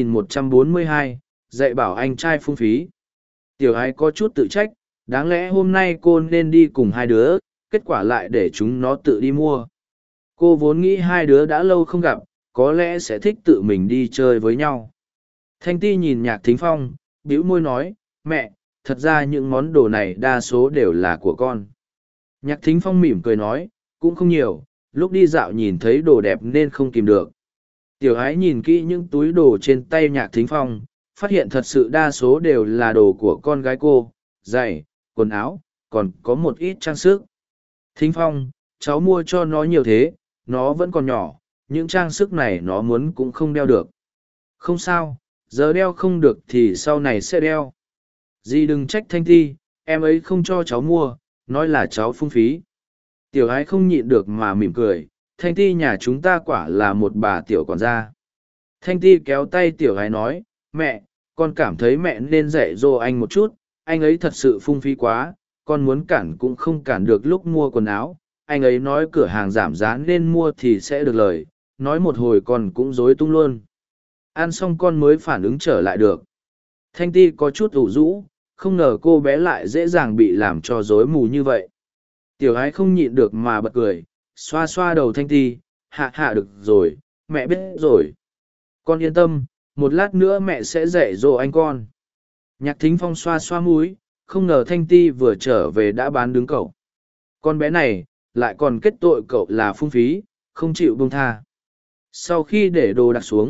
A: 2142, dạy bảo anh trai phung phí. Tiểu Ái có chút tự trách, đáng lẽ hôm nay cô nên đi cùng hai đứa, kết quả lại để chúng nó tự đi mua. Cô vốn nghĩ hai đứa đã lâu không gặp, có lẽ sẽ thích tự mình đi chơi với nhau. Thanh Ti nhìn Nhạc Thính Phong, bĩu môi nói, mẹ, thật ra những món đồ này đa số đều là của con. Nhạc Thính Phong mỉm cười nói, cũng không nhiều, lúc đi dạo nhìn thấy đồ đẹp nên không kìm được. Tiểu Ái nhìn kỹ những túi đồ trên tay Nhạc Thính Phong, phát hiện thật sự đa số đều là đồ của con gái cô, giày, quần áo, còn có một ít trang sức. Thính Phong, cháu mua cho nó nhiều thế, nó vẫn còn nhỏ, những trang sức này nó muốn cũng không đeo được. Không sao, giờ đeo không được thì sau này sẽ đeo. Dì đừng trách Thanh Ti, em ấy không cho cháu mua, nói là cháu phung phí. Tiểu Ái không nhịn được mà mỉm cười, Thanh Ti nhà chúng ta quả là một bà tiểu quản gia. Thanh Ti kéo tay Tiểu Ái nói, mẹ, con cảm thấy mẹ nên dạy dỗ anh một chút, anh ấy thật sự phung phí quá, con muốn cản cũng không cản được lúc mua quần áo. Anh ấy nói cửa hàng giảm giá nên mua thì sẽ được lời, nói một hồi con cũng rối tung luôn. Ăn xong con mới phản ứng trở lại được. Thanh Ti có chút ủ rũ, không ngờ cô bé lại dễ dàng bị làm cho rối mù như vậy. Tiểu Ái không nhịn được mà bật cười, xoa xoa đầu Thanh Ti, hạ hạ được rồi, mẹ biết rồi. Con yên tâm, một lát nữa mẹ sẽ dạy dỗ anh con. Nhạc Thính Phong xoa xoa mũi, không ngờ Thanh Ti vừa trở về đã bán đứng cậu. Con bé này, lại còn kết tội cậu là phung phí, không chịu buông tha. Sau khi để đồ đặt xuống,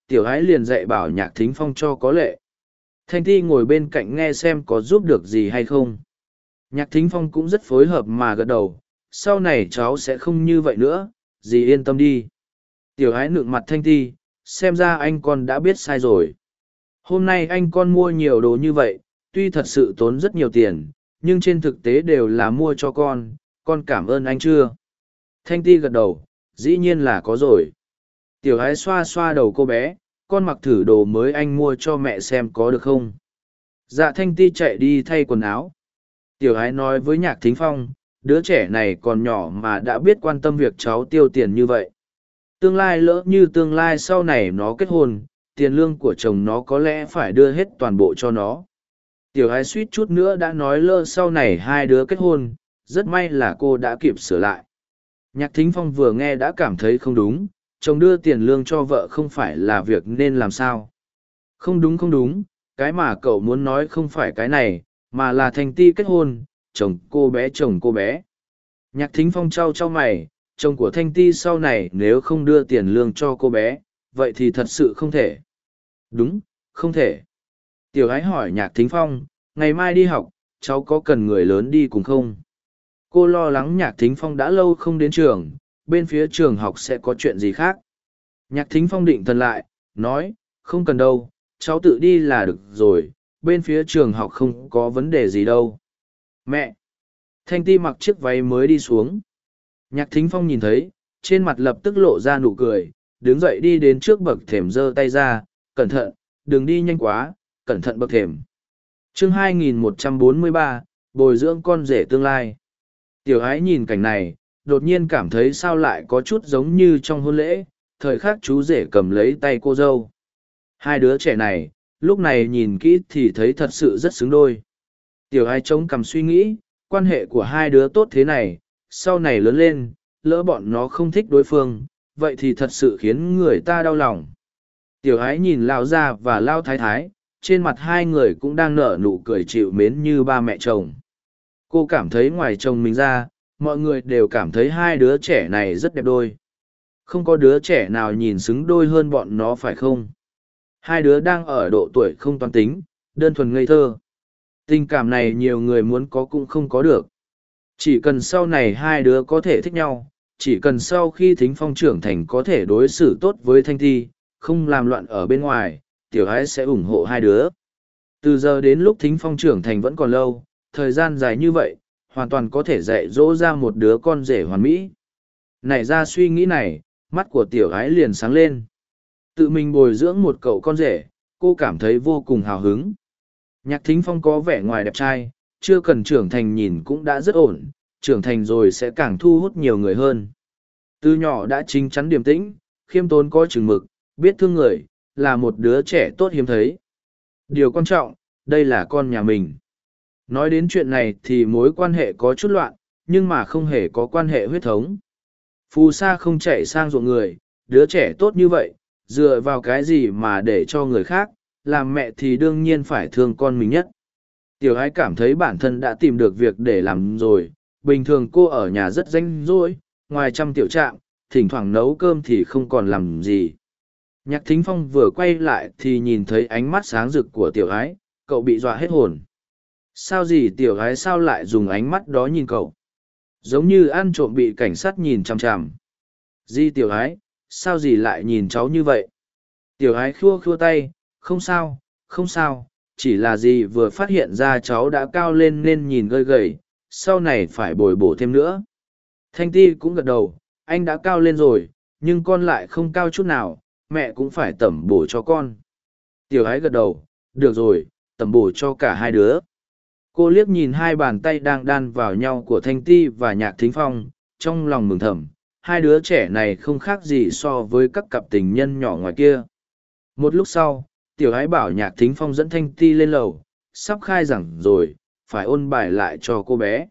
A: tiểu ái liền dạy bảo Nhạc Thính Phong cho có lệ. Thanh Ti ngồi bên cạnh nghe xem có giúp được gì hay không. Nhạc Thính Phong cũng rất phối hợp mà gật đầu, sau này cháu sẽ không như vậy nữa, dì yên tâm đi. Tiểu ái nựng mặt Thanh Ti, xem ra anh con đã biết sai rồi. Hôm nay anh con mua nhiều đồ như vậy, tuy thật sự tốn rất nhiều tiền, nhưng trên thực tế đều là mua cho con cảm ơn anh chưa? Thanh Ti gật đầu, dĩ nhiên là có rồi. Tiểu ái xoa xoa đầu cô bé, con mặc thử đồ mới anh mua cho mẹ xem có được không? Dạ Thanh Ti chạy đi thay quần áo. Tiểu ái nói với Nhạc Thính Phong, đứa trẻ này còn nhỏ mà đã biết quan tâm việc cháu tiêu tiền như vậy. Tương lai lỡ như tương lai sau này nó kết hôn, tiền lương của chồng nó có lẽ phải đưa hết toàn bộ cho nó. Tiểu ái suýt chút nữa đã nói lỡ sau này hai đứa kết hôn, rất may là cô đã kịp sửa lại. Nhạc Thính Phong vừa nghe đã cảm thấy không đúng, chồng đưa tiền lương cho vợ không phải là việc nên làm sao. Không đúng không đúng, cái mà cậu muốn nói không phải cái này, mà là Thanh Ti kết hôn, chồng cô bé. Nhạc Thính Phong trao trao mày, chồng của Thanh Ti sau này nếu không đưa tiền lương cho cô bé, vậy thì thật sự không thể. Đúng, không thể. Tiểu ái hỏi Nhạc Thính Phong, ngày mai đi học, cháu có cần người lớn đi cùng không? Cô lo lắng Nhạc Thính Phong đã lâu không đến trường, bên phía trường học sẽ có chuyện gì khác. Nhạc Thính Phong định thần lại, nói, không cần đâu, cháu tự đi là được rồi, bên phía trường học không có vấn đề gì đâu. Mẹ! Thanh Ti mặc chiếc váy mới đi xuống. Nhạc Thính Phong nhìn thấy, trên mặt lập tức lộ ra nụ cười, đứng dậy đi đến trước bậc thềm giơ tay ra, cẩn thận, đừng đi nhanh quá, cẩn thận bậc thềm. Chương 2143, bồi dưỡng con rể tương lai. Tiểu ái nhìn cảnh này, đột nhiên cảm thấy sao lại có chút giống như trong hôn lễ, thời khắc chú rể cầm lấy tay cô dâu. Hai đứa trẻ này, lúc này nhìn kỹ thì thấy thật sự rất xứng đôi. Tiểu ái chống cằm suy nghĩ, quan hệ của hai đứa tốt thế này, sau này lớn lên, lỡ bọn nó không thích đối phương, vậy thì thật sự khiến người ta đau lòng. Tiểu ái nhìn Lao Gia và Lao Thái Thái, trên mặt hai người cũng đang nở nụ cười chịu mến như ba mẹ chồng. Cô cảm thấy ngoài chồng mình ra, mọi người đều cảm thấy hai đứa trẻ này rất đẹp đôi. Không có đứa trẻ nào nhìn xứng đôi hơn bọn nó phải không? Hai đứa đang ở độ tuổi không toán tính, đơn thuần ngây thơ. Tình cảm này nhiều người muốn có cũng không có được. Chỉ cần sau này hai đứa có thể thích nhau, chỉ cần sau khi Thính Phong trưởng thành có thể đối xử tốt với Thanh Thi, không làm loạn ở bên ngoài, tiểu ái sẽ ủng hộ hai đứa. Từ giờ đến lúc Thính Phong trưởng thành vẫn còn lâu, thời gian dài như vậy, hoàn toàn có thể dạy dỗ ra một đứa con rể hoàn mỹ. Nảy ra suy nghĩ này, mắt của tiểu ái liền sáng lên. Tự mình bồi dưỡng một cậu con rể, cô cảm thấy vô cùng hào hứng. Nhạc Thính Phong có vẻ ngoài đẹp trai, chưa cần trưởng thành nhìn cũng đã rất ổn, trưởng thành rồi sẽ càng thu hút nhiều người hơn. Từ nhỏ đã chín chắn điềm tĩnh, khiêm tốn có chừng mực, biết thương người, là một đứa trẻ tốt hiếm thấy. Điều quan trọng, đây là con nhà mình. Nói đến chuyện này thì mối quan hệ có chút loạn, nhưng mà không hề có quan hệ huyết thống. Phù sa không chạy sang ruộng người, đứa trẻ tốt như vậy, dựa vào cái gì mà để cho người khác, làm mẹ thì đương nhiên phải thương con mình nhất. Tiểu ái cảm thấy bản thân đã tìm được việc để làm rồi, bình thường cô ở nhà rất rảnh rỗi, ngoài chăm tiểu trạm, thỉnh thoảng nấu cơm thì không còn làm gì. Nhạc Thính Phong vừa quay lại thì nhìn thấy ánh mắt sáng rực của tiểu ái, cậu bị dọa hết hồn. Sao gì tiểu ái sao lại dùng ánh mắt đó nhìn cậu? Giống như ăn trộm bị cảnh sát nhìn chằm chằm. Di tiểu ái, sao gì lại nhìn cháu như vậy? Tiểu ái khua khua tay, không sao, không sao, chỉ là gì vừa phát hiện ra cháu đã cao lên nên nhìn gầy gầy, sau này phải bồi bổ thêm nữa. Thanh Ti cũng gật đầu, anh đã cao lên rồi, nhưng con lại không cao chút nào, mẹ cũng phải tẩm bổ cho con. Tiểu ái gật đầu, được rồi, tẩm bổ cho cả hai đứa. Cô liếc nhìn hai bàn tay đang đan vào nhau của Thanh Ti và Nhạc Thính Phong, trong lòng mừng thầm, hai đứa trẻ này không khác gì so với các cặp tình nhân nhỏ ngoài kia. Một lúc sau, tiểu ái bảo Nhạc Thính Phong dẫn Thanh Ti lên lầu, sắp khai giảng rồi, phải ôn bài lại cho cô bé.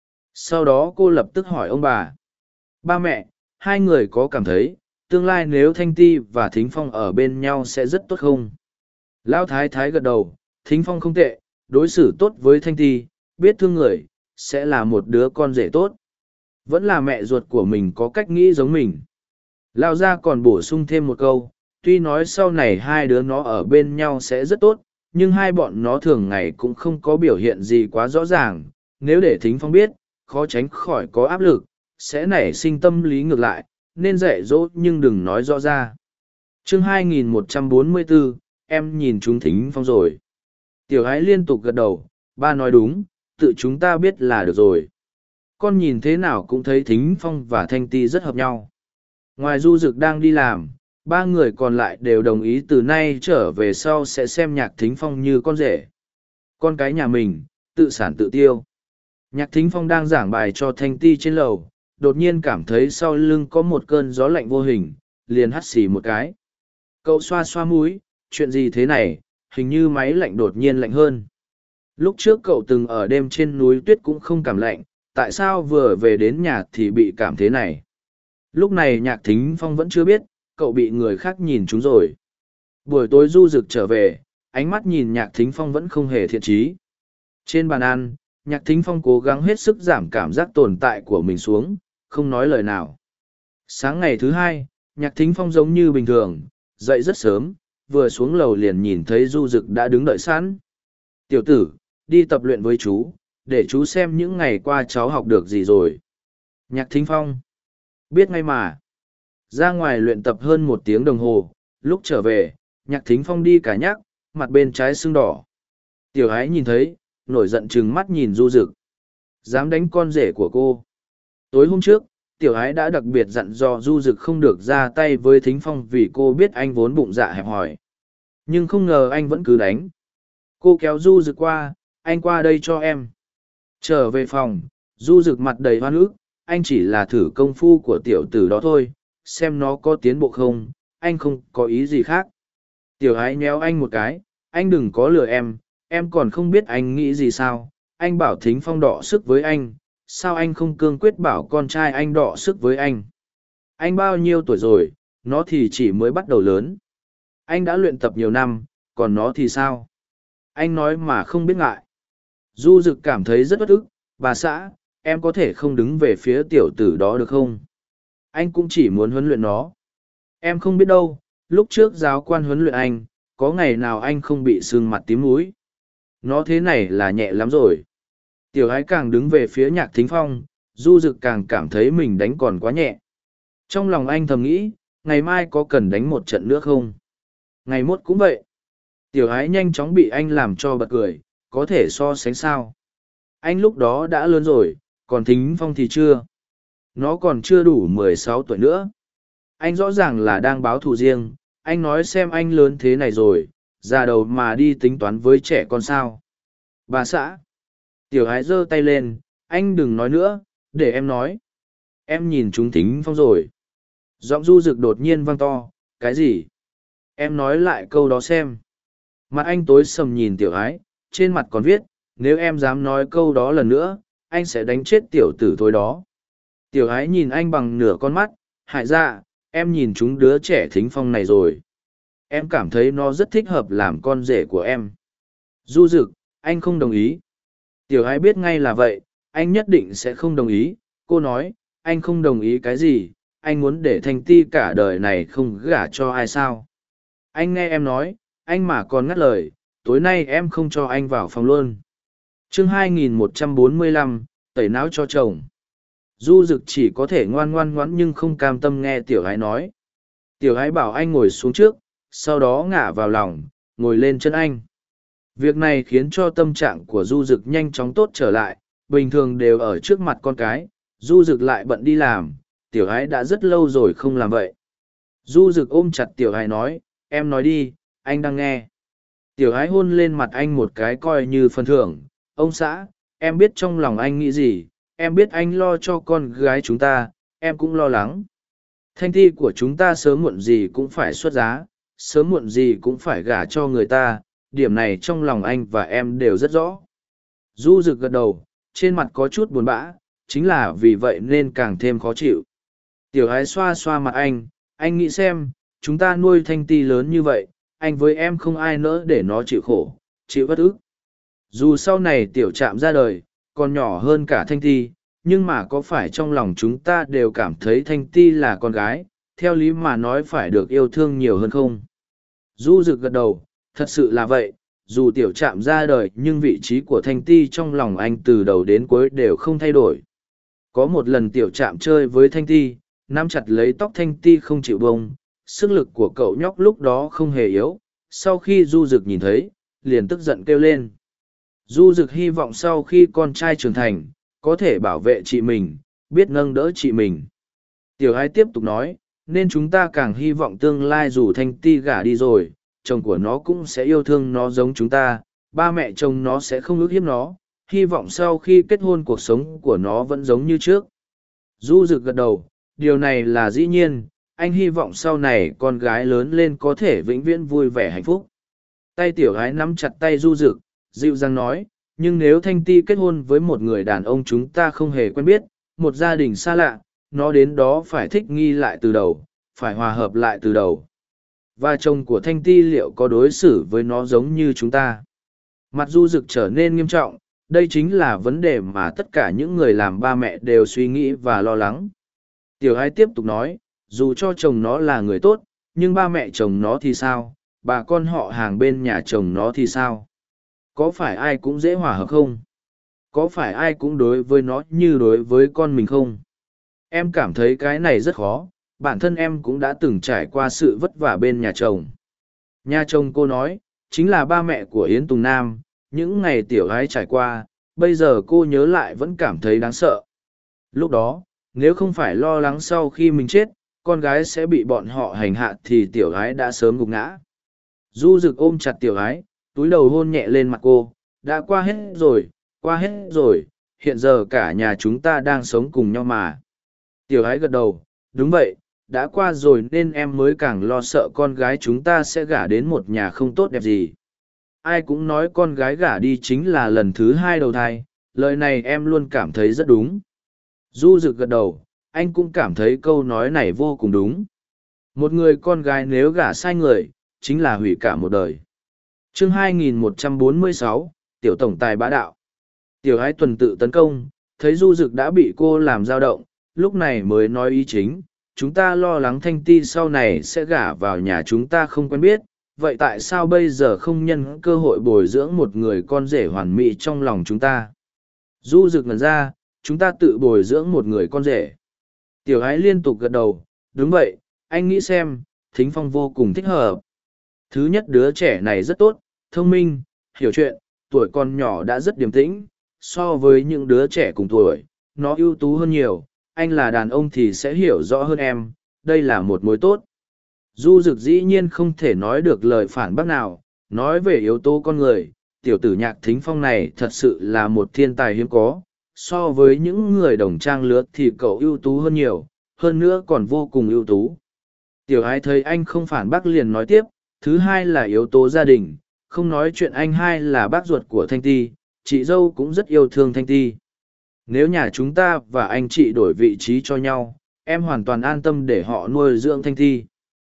A: Sau đó cô lập tức hỏi ông bà. Ba mẹ, hai người có cảm thấy, tương lai nếu Thanh Ti và Thính Phong ở bên nhau sẽ rất tốt không? Lão Thái Thái gật đầu, Thính Phong không tệ, đối xử tốt với Thanh Ti, biết thương người, sẽ là một đứa con rể tốt. Vẫn là mẹ ruột của mình có cách nghĩ giống mình. Lão gia còn bổ sung thêm một câu, tuy nói sau này hai đứa nó ở bên nhau sẽ rất tốt, nhưng hai bọn nó thường ngày cũng không có biểu hiện gì quá rõ ràng. Nếu để Thính Phong biết, khó tránh khỏi có áp lực, sẽ nảy sinh tâm lý ngược lại, nên dạy dỗ nhưng đừng nói rõ ra. Chương 2144, em nhìn chúng Thính Phong rồi. Tiểu Ái liên tục gật đầu, ba nói đúng, tự chúng ta biết là được rồi. Con nhìn thế nào cũng thấy Thính Phong và Thanh Ti rất hợp nhau. Ngoài Du Dực đang đi làm, ba người còn lại đều đồng ý từ nay trở về sau sẽ xem Nhạc Thính Phong như con rể. Con cái nhà mình, tự sản tự tiêu. Nhạc Thính Phong đang giảng bài cho Thanh Ti trên lầu, đột nhiên cảm thấy sau lưng có một cơn gió lạnh vô hình, liền hắt xì một cái. Cậu xoa xoa mũi, chuyện gì thế này, hình như máy lạnh đột nhiên lạnh hơn. Lúc trước cậu từng ở đêm trên núi tuyết cũng không cảm lạnh, tại sao vừa về đến nhà thì bị cảm thế này? Lúc này Nhạc Thính Phong vẫn chưa biết, cậu bị người khác nhìn trúng rồi. Buổi tối Du Dực trở về, ánh mắt nhìn Nhạc Thính Phong vẫn không hề thiện chí. Trên bàn ăn, Nhạc Thính Phong cố gắng hết sức giảm cảm giác tồn tại của mình xuống, không nói lời nào. Sáng ngày thứ hai, Nhạc Thính Phong giống như bình thường, dậy rất sớm, vừa xuống lầu liền nhìn thấy Du Dực đã đứng đợi sẵn. Tiểu tử, đi tập luyện với chú, để chú xem những ngày qua cháu học được gì rồi. Nhạc Thính Phong biết ngay mà. Ra ngoài luyện tập hơn 1 tiếng đồng hồ, lúc trở về, Nhạc Thính Phong đi cả nhắc, mặt bên trái sưng đỏ. Tiểu Ái nhìn thấy, nổi giận trừng mắt nhìn Du Dực. Dám đánh con rể của cô. Tối hôm trước, Tiểu Ái đã đặc biệt dặn dò Du Dực không được ra tay với Thính Phong vì cô biết anh vốn bụng dạ hẹp hòi. Nhưng không ngờ anh vẫn cứ đánh. Cô kéo Du Dực qua, anh qua đây cho em. Trở về phòng, Du Dực mặt đầy hoan ức, anh chỉ là thử công phu của tiểu tử đó thôi, xem nó có tiến bộ không, anh không có ý gì khác. Tiểu Ái nhéo anh một cái, anh đừng có lừa em còn không biết anh nghĩ gì sao, anh bảo Thính Phong đọ sức với anh, sao anh không cương quyết bảo con trai anh đọ sức với anh? Anh bao nhiêu tuổi rồi, nó thì chỉ mới bắt đầu lớn. Anh đã luyện tập nhiều năm, còn nó thì sao? Anh nói mà không biết ngại. Du Dực cảm thấy rất bất ức, bà xã, em có thể không đứng về phía tiểu tử đó được không? Anh cũng chỉ muốn huấn luyện nó. Em không biết đâu, lúc trước giáo quan huấn luyện anh, có ngày nào anh không bị sưng mặt tím mũi. Nó thế này là nhẹ lắm rồi. Tiểu Ái càng đứng về phía Nhạc Thính Phong, Du Dực càng cảm thấy mình đánh còn quá nhẹ. Trong lòng anh thầm nghĩ, ngày mai có cần đánh một trận nữa không? Ngày mốt cũng vậy. Tiểu Ái nhanh chóng bị anh làm cho bật cười, có thể so sánh sao? Anh lúc đó đã lớn rồi, còn Thính Phong thì chưa. Nó còn chưa đủ 16 tuổi nữa. Anh rõ ràng là đang báo thù riêng, anh nói xem anh lớn thế này rồi, ra đầu mà đi tính toán với trẻ con sao. Bà xã. Tiểu Ái giơ tay lên, anh đừng nói nữa, để em nói. Em nhìn chúng Thính Phong rồi. Giọng Du Dực đột nhiên vang to, cái gì? Em nói lại câu đó xem. Mặt anh tối sầm nhìn Tiểu Ái, trên mặt còn viết, nếu em dám nói câu đó lần nữa, anh sẽ đánh chết tiểu tử thối đó. Tiểu Ái nhìn anh bằng nửa con mắt, hại ra, em nhìn chúng đứa trẻ Thính Phong này rồi. Em cảm thấy nó rất thích hợp làm con rể của em. Du Dực, anh không đồng ý. Tiểu Ái biết ngay là vậy, anh nhất định sẽ không đồng ý. Cô nói, anh không đồng ý cái gì, anh muốn để Thanh Ti cả đời này không gả cho ai sao. Anh nghe em nói, anh mà còn ngắt lời, tối nay em không cho anh vào phòng luôn. Chương 2145, tẩy não cho chồng. Du Dực chỉ có thể ngoan ngoan ngoãn nhưng không cam tâm nghe Tiểu Ái nói. Tiểu Ái bảo anh ngồi xuống trước, sau đó ngả vào lòng, ngồi lên chân anh. Việc này khiến cho tâm trạng của Du Dực nhanh chóng tốt trở lại, bình thường đều ở trước mặt con cái, Du Dực lại bận đi làm, Tiểu Ái đã rất lâu rồi không làm vậy. Du Dực ôm chặt Tiểu Ái nói, em nói đi, anh đang nghe. Tiểu Ái hôn lên mặt anh một cái coi như phần thưởng, ông xã, em biết trong lòng anh nghĩ gì, em biết anh lo cho con gái chúng ta, em cũng lo lắng. Thanh Ti của chúng ta sớm muộn gì cũng phải xuất giá, sớm muộn gì cũng phải gả cho người ta, điểm này trong lòng anh và em đều rất rõ. Du Dực gật đầu, trên mặt có chút buồn bã, chính là vì vậy nên càng thêm khó chịu. Tiểu Ái xoa xoa mặt anh nghĩ xem, chúng ta nuôi Thanh Ti lớn như vậy, anh với em không ai nỡ để nó chịu khổ, chịu vất ức. Dù sau này Tiểu Trạm ra đời, còn nhỏ hơn cả Thanh Ti, nhưng mà có phải trong lòng chúng ta đều cảm thấy Thanh Ti là con gái, theo lý mà nói phải được yêu thương nhiều hơn không? Du Dực gật đầu, thật sự là vậy, dù tiểu trạm ra đời nhưng vị trí của Thanh Ti trong lòng anh từ đầu đến cuối đều không thay đổi. Có một lần tiểu trạm chơi với Thanh Ti, nắm chặt lấy tóc Thanh Ti không chịu bông, sức lực của cậu nhóc lúc đó không hề yếu, sau khi Du Dực nhìn thấy, liền tức giận kêu lên. Du Dực hy vọng sau khi con trai trưởng thành, có thể bảo vệ chị mình, biết nâng đỡ chị mình. Tiểu Ái tiếp tục nói, nên chúng ta càng hy vọng tương lai dù Thanh Ti gả đi rồi, chồng của nó cũng sẽ yêu thương nó giống chúng ta, ba mẹ chồng nó sẽ không ức hiếp nó, hy vọng sau khi kết hôn cuộc sống của nó vẫn giống như trước. Du Dực gật đầu, điều này là dĩ nhiên, anh hy vọng sau này con gái lớn lên có thể vĩnh viễn vui vẻ hạnh phúc. Tay tiểu gái nắm chặt tay Du Dực, dịu dàng nói, nhưng nếu Thanh Ti kết hôn với một người đàn ông chúng ta không hề quen biết, một gia đình xa lạ, nó đến đó phải thích nghi lại từ đầu, phải hòa hợp lại từ đầu. Và chồng của Thanh Ti liệu có đối xử với nó giống như chúng ta? Mặt Du Dực trở nên nghiêm trọng, đây chính là vấn đề mà tất cả những người làm ba mẹ đều suy nghĩ và lo lắng. Tiểu Ái tiếp tục nói, dù cho chồng nó là người tốt, nhưng ba mẹ chồng nó thì sao? Bà con họ hàng bên nhà chồng nó thì sao? Có phải ai cũng dễ hòa hợp không? Có phải ai cũng đối với nó như đối với con mình không? Em cảm thấy cái này rất khó, bản thân em cũng đã từng trải qua sự vất vả bên nhà chồng. Nhà chồng cô nói, chính là ba mẹ của Yến Tùng Nam, những ngày tiểu gái trải qua, bây giờ cô nhớ lại vẫn cảm thấy đáng sợ. Lúc đó, nếu không phải lo lắng sau khi mình chết, con gái sẽ bị bọn họ hành hạ thì tiểu gái đã sớm gục ngã. Du Dực ôm chặt tiểu gái, túi đầu hôn nhẹ lên mặt cô, đã qua hết rồi, hiện giờ cả nhà chúng ta đang sống cùng nhau mà. Tiểu gái gật đầu, đúng vậy, đã qua rồi nên em mới càng lo sợ con gái chúng ta sẽ gả đến một nhà không tốt đẹp gì. Ai cũng nói con gái gả đi chính là lần thứ hai đầu thai, lời này em luôn cảm thấy rất đúng. Du Dực gật đầu, anh cũng cảm thấy câu nói này vô cùng đúng. Một người con gái nếu gả sai người, chính là hủy cả một đời. Chương 2146, Tiểu Tổng Tài bá đạo. Tiểu Ái tuần tự tấn công, thấy Du Dực đã bị cô làm dao động, lúc này mới nói ý chính, chúng ta lo lắng Thanh Ti sau này sẽ gả vào nhà chúng ta không quen biết, vậy tại sao bây giờ không nhân cơ hội bồi dưỡng một người con rể hoàn mỹ trong lòng chúng ta? Du Dực ngẩn ra, chúng ta tự bồi dưỡng một người con rể. Tiểu Ái liên tục gật đầu, đúng vậy, anh nghĩ xem, Thính Phong vô cùng thích hợp. Thứ nhất đứa trẻ này rất tốt, thông minh, hiểu chuyện, tuổi còn nhỏ đã rất điềm tĩnh, so với những đứa trẻ cùng tuổi, nó ưu tú hơn nhiều, anh là đàn ông thì sẽ hiểu rõ hơn em, đây là một mối tốt. Du Dực dĩ nhiên không thể nói được lời phản bác nào, nói về yếu tố con người, tiểu tử Nhạc Thính Phong này thật sự là một thiên tài hiếm có, so với những người đồng trang lứa thì cậu ưu tú hơn nhiều, hơn nữa còn vô cùng ưu tú. Tiểu Ái thấy anh không phản bác liền nói tiếp, thứ hai là yếu tố gia đình, không nói chuyện anh hai là bác ruột của Thanh Ti, chị dâu cũng rất yêu thương Thanh Ti. Nếu nhà chúng ta và anh chị đổi vị trí cho nhau, em hoàn toàn an tâm để họ nuôi dưỡng Thanh Ti.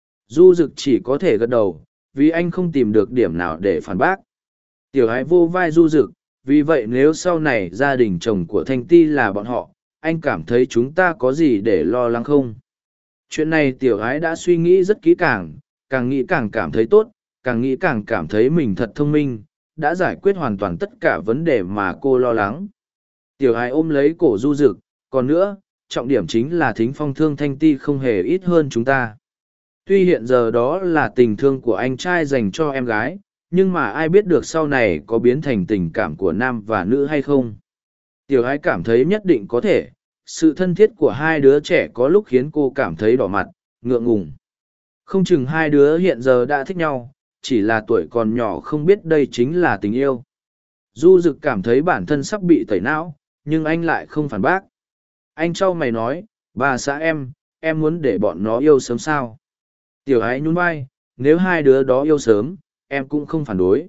A: Du Dực chỉ có thể gật đầu, vì anh không tìm được điểm nào để phản bác. Tiểu Ái vô vai Du Dực, vì vậy nếu sau này gia đình chồng của Thanh Ti là bọn họ, anh cảm thấy chúng ta có gì để lo lắng không? Chuyện này Tiểu Ái đã suy nghĩ rất kỹ càng nghĩ càng cảm thấy tốt, càng nghĩ càng cảm thấy mình thật thông minh, đã giải quyết hoàn toàn tất cả vấn đề mà cô lo lắng. Tiểu Ái ôm lấy cổ Du Dực, còn nữa, trọng điểm chính là Thính Phong thương Thanh Ti không hề ít hơn chúng ta. Tuy hiện giờ đó là tình thương của anh trai dành cho em gái, nhưng mà ai biết được sau này có biến thành tình cảm của nam và nữ hay không. Tiểu Ái cảm thấy nhất định có thể, sự thân thiết của hai đứa trẻ có lúc khiến cô cảm thấy đỏ mặt, ngượng ngùng. Không chừng hai đứa hiện giờ đã thích nhau, chỉ là tuổi còn nhỏ không biết đây chính là tình yêu. Du Dực cảm thấy bản thân sắp bị tẩy não, nhưng anh lại không phản bác. Anh trao mày nói, bà xã em muốn để bọn nó yêu sớm sao? Tiểu Ái nhún vai, nếu hai đứa đó yêu sớm, em cũng không phản đối.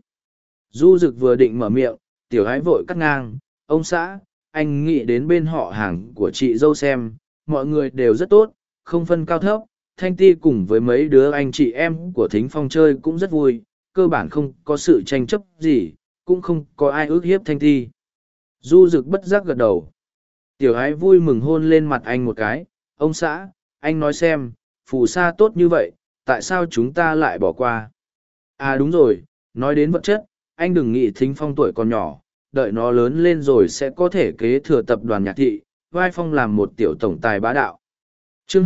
A: Du Dực vừa định mở miệng, Tiểu Ái vội cắt ngang, ông xã, anh nghĩ đến bên họ hàng của chị dâu xem, mọi người đều rất tốt, không phân cao thấp, Thanh Ti cùng với mấy đứa anh chị em của Thính Phong chơi cũng rất vui, cơ bản không có sự tranh chấp gì, cũng không có ai ước hiếp Thanh Ti. Du Dực bất giác gật đầu. Tiểu Ái vui mừng hôn lên mặt anh một cái, ông xã, anh nói xem, phù sa tốt như vậy, tại sao chúng ta lại bỏ qua? À đúng rồi, nói đến vật chất, anh đừng nghĩ Thính Phong tuổi còn nhỏ, đợi nó lớn lên rồi sẽ có thể kế thừa tập đoàn nhạc thị, vai phong làm một tiểu tổng tài bá đạo. Chương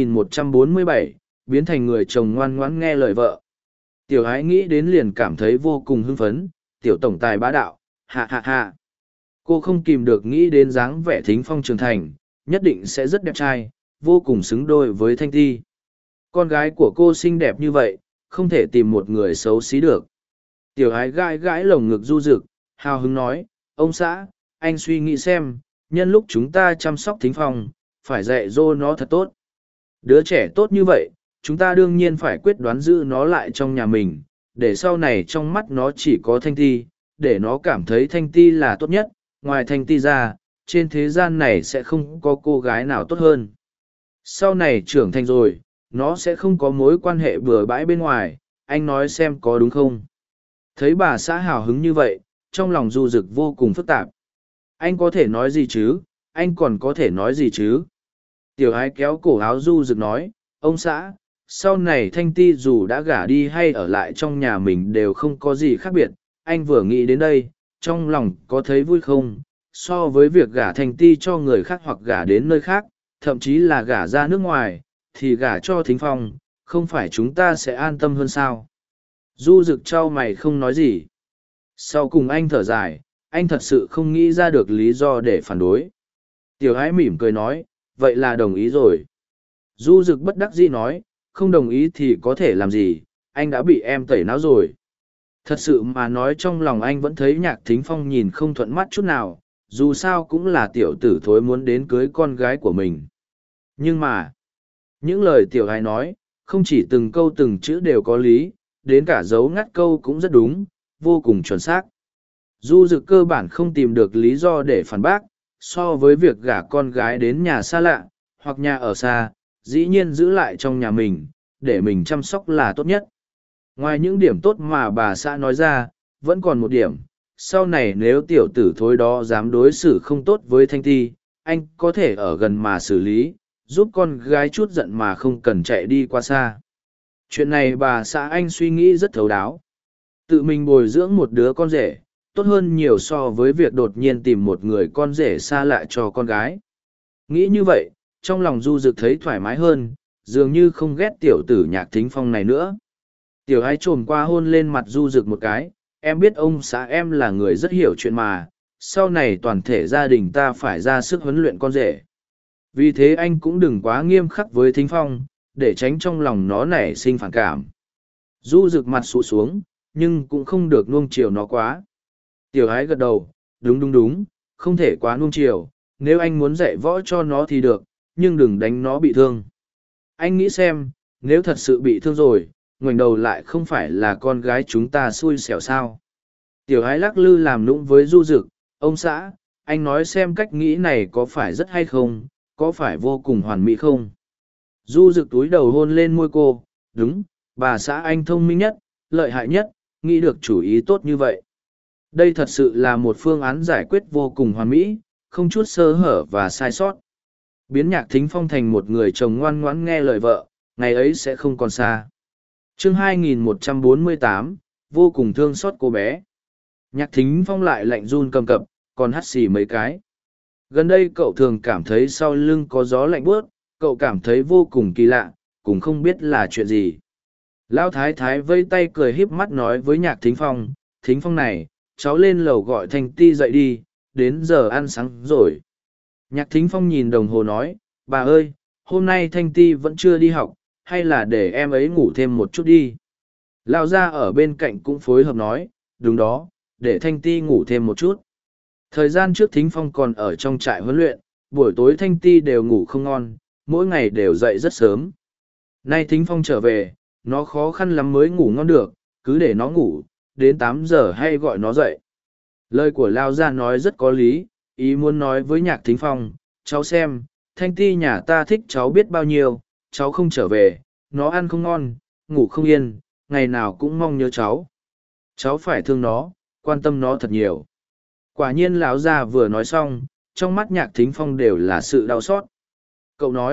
A: 2147, biến thành người chồng ngoan ngoãn nghe lời vợ. Tiểu ái nghĩ đến liền cảm thấy vô cùng hưng phấn, tiểu tổng tài bá đạo, hạ hạ hạ. Cô không kìm được nghĩ đến dáng vẻ Thính Phong trưởng thành, nhất định sẽ rất đẹp trai, vô cùng xứng đôi với Thanh Ti. Con gái của cô xinh đẹp như vậy, không thể tìm một người xấu xí được. Tiểu ái gãi gãi lồng ngực Du Dực, hào hứng nói, ông xã, anh suy nghĩ xem, nhân lúc chúng ta chăm sóc Thính Phong, phải dạy dỗ nó thật tốt. Đứa trẻ tốt như vậy, chúng ta đương nhiên phải quyết đoán giữ nó lại trong nhà mình, để sau này trong mắt nó chỉ có Thanh Ti, để nó cảm thấy Thanh Ti là tốt nhất, ngoài Thanh Ti ra, trên thế gian này sẽ không có cô gái nào tốt hơn. Sau này trưởng thành rồi, nó sẽ không có mối quan hệ bừa bãi bên ngoài, anh nói xem có đúng không? Thấy bà xã hào hứng như vậy, trong lòng Du Dực vô cùng phức tạp. Anh có thể nói gì chứ, anh còn có thể nói gì chứ? Tiểu ái kéo cổ áo Du Dực nói, ông xã, sau này Thanh Ti dù đã gả đi hay ở lại trong nhà mình đều không có gì khác biệt, anh vừa nghĩ đến đây, trong lòng có thấy vui không? So với việc gả Thanh Ti cho người khác hoặc gả đến nơi khác, thậm chí là gả ra nước ngoài, thì gả cho Thính Phong, không phải chúng ta sẽ an tâm hơn sao? Du Dực trao mày không nói gì. Sau cùng anh thở dài, anh thật sự không nghĩ ra được lý do để phản đối. Tiểu ái mỉm cười nói, vậy là đồng ý rồi. Du Dực bất đắc dĩ nói, không đồng ý thì có thể làm gì, anh đã bị em tẩy não rồi. Thật sự mà nói trong lòng anh vẫn thấy Nhạc Thính Phong nhìn không thuận mắt chút nào, dù sao cũng là tiểu tử thối muốn đến cưới con gái của mình. Nhưng mà, những lời tiểu ái nói, không chỉ từng câu từng chữ đều có lý, đến cả dấu ngắt câu cũng rất đúng, vô cùng chuẩn xác. Du Dực cơ bản không tìm được lý do để phản bác, so với việc gả con gái đến nhà xa lạ, hoặc nhà ở xa, dĩ nhiên giữ lại trong nhà mình, để mình chăm sóc là tốt nhất. Ngoài những điểm tốt mà bà xã nói ra, vẫn còn một điểm, sau này nếu tiểu tử thối đó dám đối xử không tốt với Thanh Ti, anh có thể ở gần mà xử lý, giúp con gái chút giận mà không cần chạy đi qua xa. Chuyện này bà xã anh suy nghĩ rất thấu đáo. Tự mình bồi dưỡng một đứa con rể, tốt hơn nhiều so với việc đột nhiên tìm một người con rể xa lạ cho con gái. Nghĩ như vậy, trong lòng Du Dực thấy thoải mái hơn, dường như không ghét tiểu tử Nhạc Thính Phong này nữa. Tiểu ái trồm qua hôn lên mặt Du Dực một cái, em biết ông xã em là người rất hiểu chuyện mà, sau này toàn thể gia đình ta phải ra sức huấn luyện con rể. Vì thế anh cũng đừng quá nghiêm khắc với Thính Phong, để tránh trong lòng nó nảy sinh phản cảm. Du Dực mặt sụ xuống, nhưng cũng không được nuông chiều nó quá. Tiểu ái gật đầu, đúng đúng đúng, không thể quá nuông chiều, nếu anh muốn dạy võ cho nó thì được, nhưng đừng đánh nó bị thương. Anh nghĩ xem, nếu thật sự bị thương rồi, ngoảnh đầu lại không phải là con gái chúng ta xui xẻo sao. Tiểu ái lắc lư làm nũng với Du Dực, ông xã, anh nói xem cách nghĩ này có phải rất hay không, có phải vô cùng hoàn mỹ không? Du Dực túi đầu hôn lên môi cô, đúng, bà xã anh thông minh nhất, lợi hại nhất, nghĩ được chủ ý tốt như vậy. Đây thật sự là một phương án giải quyết vô cùng hoàn mỹ, không chút sơ hở và sai sót. Biến Nhạc Thính Phong thành một người chồng ngoan ngoãn nghe lời vợ, ngày ấy sẽ không còn xa. Chương 2148, vô cùng thương xót cô bé. Nhạc Thính Phong lại lạnh run cầm cập, còn hắt xì mấy cái. Gần đây cậu thường cảm thấy sau lưng có gió lạnh buốt, cậu cảm thấy vô cùng kỳ lạ, cũng không biết là chuyện gì. Lão Thái Thái vây tay cười híp mắt nói với Nhạc Thính Phong, Thính Phong này, cháu lên lầu gọi Thanh Ti dậy đi, đến giờ ăn sáng rồi. Nhạc Thính Phong nhìn đồng hồ nói, bà ơi, hôm nay Thanh Ti vẫn chưa đi học, hay là để em ấy ngủ thêm một chút đi. Lão gia ở bên cạnh cũng phối hợp nói, đúng đó, để Thanh Ti ngủ thêm một chút. Thời gian trước Thính Phong còn ở trong trại huấn luyện, buổi tối Thanh Ti đều ngủ không ngon, mỗi ngày đều dậy rất sớm. Nay Thính Phong trở về, nó khó khăn lắm mới ngủ ngon được, cứ để nó ngủ, đến 8 giờ hay gọi nó dậy. Lời của Lao Gia nói rất có lý, ý muốn nói với Nhạc Thính Phong, cháu xem, Thanh Ti nhà ta thích cháu biết bao nhiêu, cháu không trở về, nó ăn không ngon, ngủ không yên, ngày nào cũng mong nhớ cháu. Cháu phải thương nó, quan tâm nó thật nhiều. Quả nhiên lão già vừa nói xong, trong mắt Nhạc Thính Phong đều là sự đau xót. Cậu nói,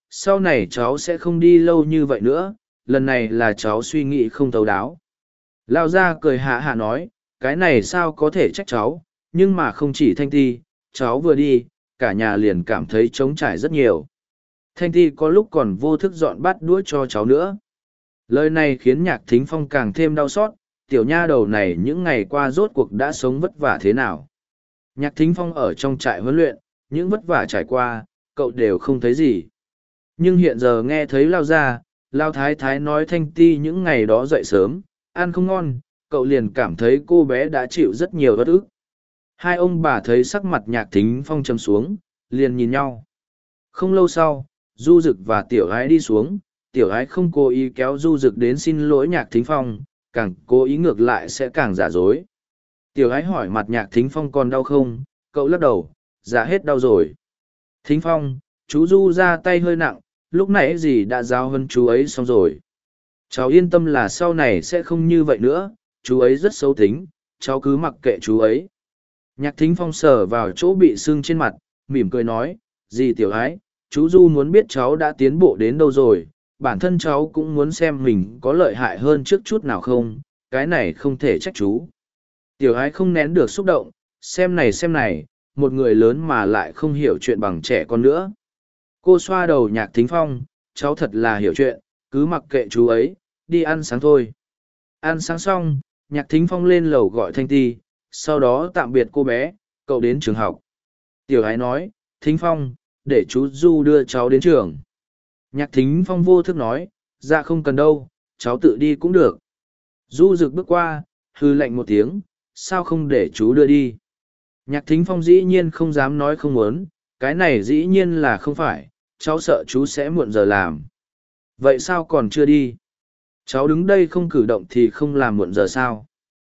A: sau này cháu sẽ không đi lâu như vậy nữa, lần này là cháu suy nghĩ không thấu đáo. Lao gia cười hạ hạ nói, cái này sao có thể trách cháu, nhưng mà không chỉ Thanh Ti, cháu vừa đi, cả nhà liền cảm thấy trống trải rất nhiều. Thanh Ti có lúc còn vô thức dọn bát đũa cho cháu nữa. Lời này khiến Nhạc Thính Phong càng thêm đau xót, tiểu nha đầu này những ngày qua rốt cuộc đã sống vất vả thế nào. Nhạc Thính Phong ở trong trại huấn luyện, những vất vả trải qua, cậu đều không thấy gì. Nhưng hiện giờ nghe thấy Lao gia, Lao Thái Thái nói Thanh Ti những ngày đó dậy sớm, ăn không ngon, cậu liền cảm thấy cô bé đã chịu rất nhiều bất ức. Hai ông bà thấy sắc mặt Nhạc Thính Phong trầm xuống, liền nhìn nhau. Không lâu sau, Du Dực và Tiểu Ái đi xuống, Tiểu Ái không cố ý kéo Du Dực đến xin lỗi Nhạc Thính Phong, càng cố ý ngược lại sẽ càng giả dối. Tiểu Ái hỏi mặt Nhạc Thính Phong còn đau không, cậu lắc đầu, dạ hết đau rồi. Thính Phong, chú Du ra tay hơi nặng, lúc nãy gì đã giao hơn chú ấy xong rồi. Cháu yên tâm là sau này sẽ không như vậy nữa, chú ấy rất xấu tính, cháu cứ mặc kệ chú ấy. Nhạc Thính Phong sờ vào chỗ bị sưng trên mặt, mỉm cười nói, dì Tiểu Ái, chú Du muốn biết cháu đã tiến bộ đến đâu rồi, bản thân cháu cũng muốn xem mình có lợi hại hơn trước chút nào không, cái này không thể trách chú. Tiểu Ái không nén được xúc động, xem này, một người lớn mà lại không hiểu chuyện bằng trẻ con nữa. Cô xoa đầu Nhạc Thính Phong, cháu thật là hiểu chuyện, cứ mặc kệ chú ấy, đi ăn sáng thôi. Ăn sáng xong, Nhạc Thính Phong lên lầu gọi Thanh Ti, sau đó tạm biệt cô bé, cậu đến trường học. Tiểu Ái nói, Thính Phong, để chú Du đưa cháu đến trường. Nhạc Thính Phong vô thức nói, dạ không cần đâu, cháu tự đi cũng được. Du Dực bước qua, hư lạnh một tiếng, sao không để chú đưa đi. Nhạc Thính Phong dĩ nhiên không dám nói không muốn, cái này dĩ nhiên là không phải, cháu sợ chú sẽ muộn giờ làm. Vậy sao còn chưa đi? Cháu đứng đây không cử động thì không làm muộn giờ sao?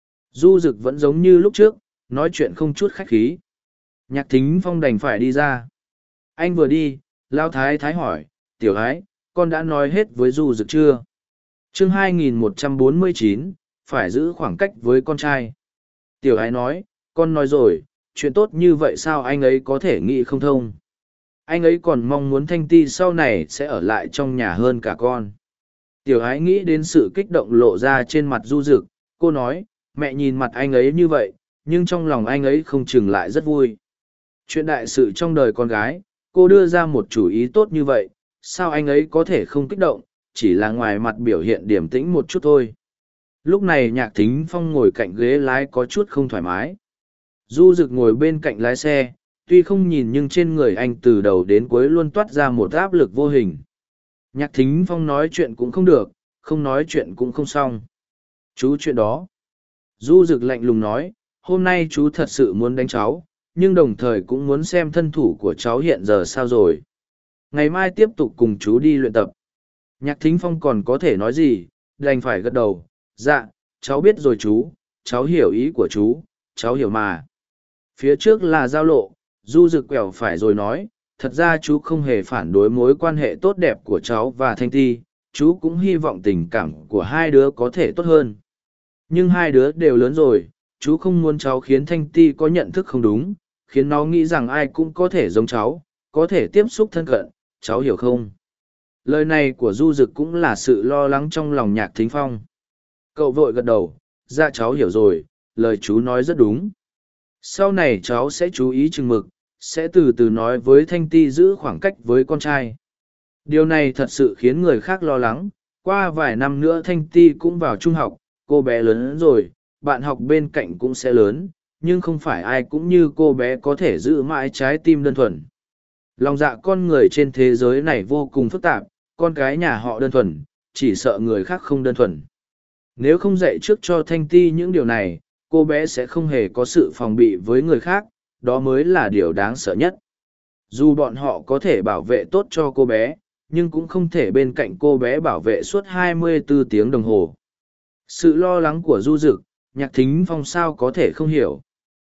A: Du Dực vẫn giống như lúc trước, nói chuyện không chút khách khí. Nhạc Thính Phong đành phải đi ra. Anh vừa đi, Lao Thái Thái hỏi, Tiểu Ái, con đã nói hết với Du Dực chưa? Chương 2149, phải giữ khoảng cách với con trai. Tiểu Ái nói, con nói rồi, chuyện tốt như vậy sao anh ấy có thể nghĩ không thông. Anh ấy còn mong muốn Thanh Ti sau này sẽ ở lại trong nhà hơn cả con. Tiểu Ái nghĩ đến sự kích động lộ ra trên mặt Du Dực, cô nói, mẹ nhìn mặt anh ấy như vậy, nhưng trong lòng anh ấy không chừng lại rất vui. Chuyện đại sự trong đời con gái, cô đưa ra một chủ ý tốt như vậy, sao anh ấy có thể không kích động, chỉ là ngoài mặt biểu hiện điềm tĩnh một chút thôi. Lúc này Nhạc Thính Phong ngồi cạnh ghế lái có chút không thoải mái. Du Dực ngồi bên cạnh lái xe, tuy không nhìn nhưng trên người anh từ đầu đến cuối luôn toát ra một áp lực vô hình. Nhạc Thính Phong nói chuyện cũng không được, không nói chuyện cũng không xong. Chú chuyện đó. Du Dực lạnh lùng nói, hôm nay chú thật sự muốn đánh cháu, nhưng đồng thời cũng muốn xem thân thủ của cháu hiện giờ sao rồi. Ngày mai tiếp tục cùng chú đi luyện tập. Nhạc Thính Phong còn có thể nói gì, đành phải gật đầu, dạ, cháu biết rồi chú, cháu hiểu ý của chú, cháu hiểu mà. Phía trước là giao lộ, Du Dực quẹo phải rồi nói, thật ra chú không hề phản đối mối quan hệ tốt đẹp của cháu và Thanh Ti, chú cũng hy vọng tình cảm của hai đứa có thể tốt hơn. Nhưng hai đứa đều lớn rồi, chú không muốn cháu khiến Thanh Ti có nhận thức không đúng, khiến nó nghĩ rằng ai cũng có thể giống cháu, có thể tiếp xúc thân cận, cháu hiểu không? Lời này của Du Dực cũng là sự lo lắng trong lòng Nhạc Thính Phong. Cậu vội gật đầu, dạ cháu hiểu rồi, lời chú nói rất đúng. Sau này cháu sẽ chú ý chừng mực, sẽ từ từ nói với Thanh Ti giữ khoảng cách với con trai. Điều này thật sự khiến người khác lo lắng, qua vài năm nữa Thanh Ti cũng vào trung học, cô bé lớn rồi, bạn học bên cạnh cũng sẽ lớn, nhưng không phải ai cũng như cô bé có thể giữ mãi trái tim đơn thuần. Lòng dạ con người trên thế giới này vô cùng phức tạp, con cái nhà họ đơn thuần, chỉ sợ người khác không đơn thuần. Nếu không dạy trước cho Thanh Ti những điều này, cô bé sẽ không hề có sự phòng bị với người khác, đó mới là điều đáng sợ nhất. Dù bọn họ có thể bảo vệ tốt cho cô bé, nhưng cũng không thể bên cạnh cô bé bảo vệ suốt 24 tiếng đồng hồ. Sự lo lắng của Du Dực, Nhạc Thính Phong sao có thể không hiểu.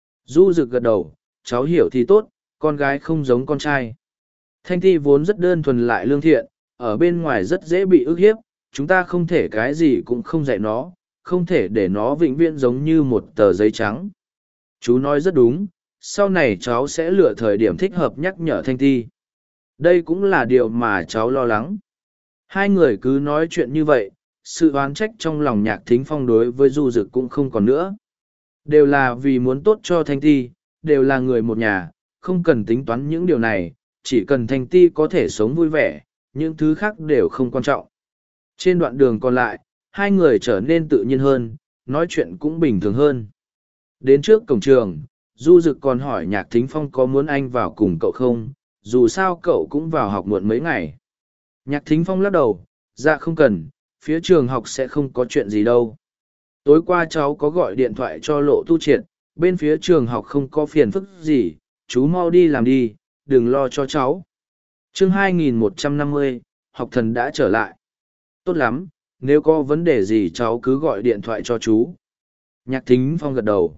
A: Du Dực gật đầu, cháu hiểu thì tốt, con gái không giống con trai. Thanh Ti vốn rất đơn thuần lại lương thiện, ở bên ngoài rất dễ bị ức hiếp, chúng ta không thể cái gì cũng không dạy nó, không thể để nó vĩnh viễn giống như một tờ giấy trắng. Chú nói rất đúng, sau này cháu sẽ lựa thời điểm thích hợp nhắc nhở Thanh Ti. Đây cũng là điều mà cháu lo lắng. Hai người cứ nói chuyện như vậy, sự oán trách trong lòng Nhạc Thính Phong đối với Du Dực cũng không còn nữa. Đều là vì muốn tốt cho Thanh Ti, đều là người một nhà, không cần tính toán những điều này, chỉ cần Thanh Ti có thể sống vui vẻ, những thứ khác đều không quan trọng. Trên đoạn đường còn lại, hai người trở nên tự nhiên hơn, nói chuyện cũng bình thường hơn. Đến trước cổng trường, Du Dực còn hỏi Nhạc Thính Phong có muốn anh vào cùng cậu không, dù sao cậu cũng vào học muộn mấy ngày. Nhạc Thính Phong lắc đầu, dạ không cần, phía trường học sẽ không có chuyện gì đâu. Tối qua cháu có gọi điện thoại cho Lộ Tu Triệt, bên phía trường học không có phiền phức gì, chú mau đi làm đi, đừng lo cho cháu. Chương 2150, học thần đã trở lại. Tốt lắm, nếu có vấn đề gì cháu cứ gọi điện thoại cho chú. Nhạc Thính Phong gật đầu.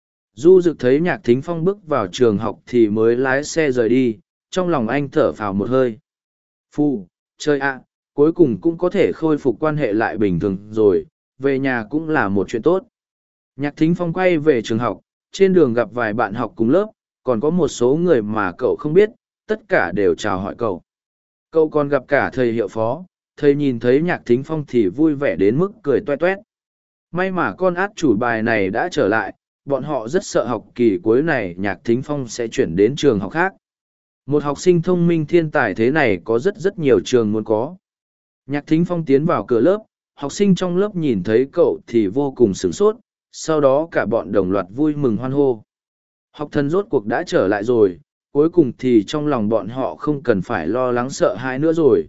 A: Du Dực thấy Nhạc Thính Phong bước vào trường học thì mới lái xe rời đi, trong lòng anh thở phào một hơi. Phu, chơi ạ, cuối cùng cũng có thể khôi phục quan hệ lại bình thường rồi, về nhà cũng là một chuyện tốt. Nhạc Thính Phong quay về trường học, trên đường gặp vài bạn học cùng lớp, còn có một số người mà cậu không biết, tất cả đều chào hỏi cậu. Cậu còn gặp cả thầy hiệu phó, thầy nhìn thấy Nhạc Thính Phong thì vui vẻ đến mức cười toe toét. May mà con át chủ bài này đã trở lại, bọn họ rất sợ học kỳ cuối này Nhạc Thính Phong sẽ chuyển đến trường học khác. Một học sinh thông minh thiên tài thế này có rất nhiều trường muốn có. Nhạc Thính Phong tiến vào cửa lớp, học sinh trong lớp nhìn thấy cậu thì vô cùng sửng sốt, sau đó cả bọn đồng loạt vui mừng hoan hô. Học thần rốt cuộc đã trở lại rồi, cuối cùng thì trong lòng bọn họ không cần phải lo lắng sợ hãi nữa rồi.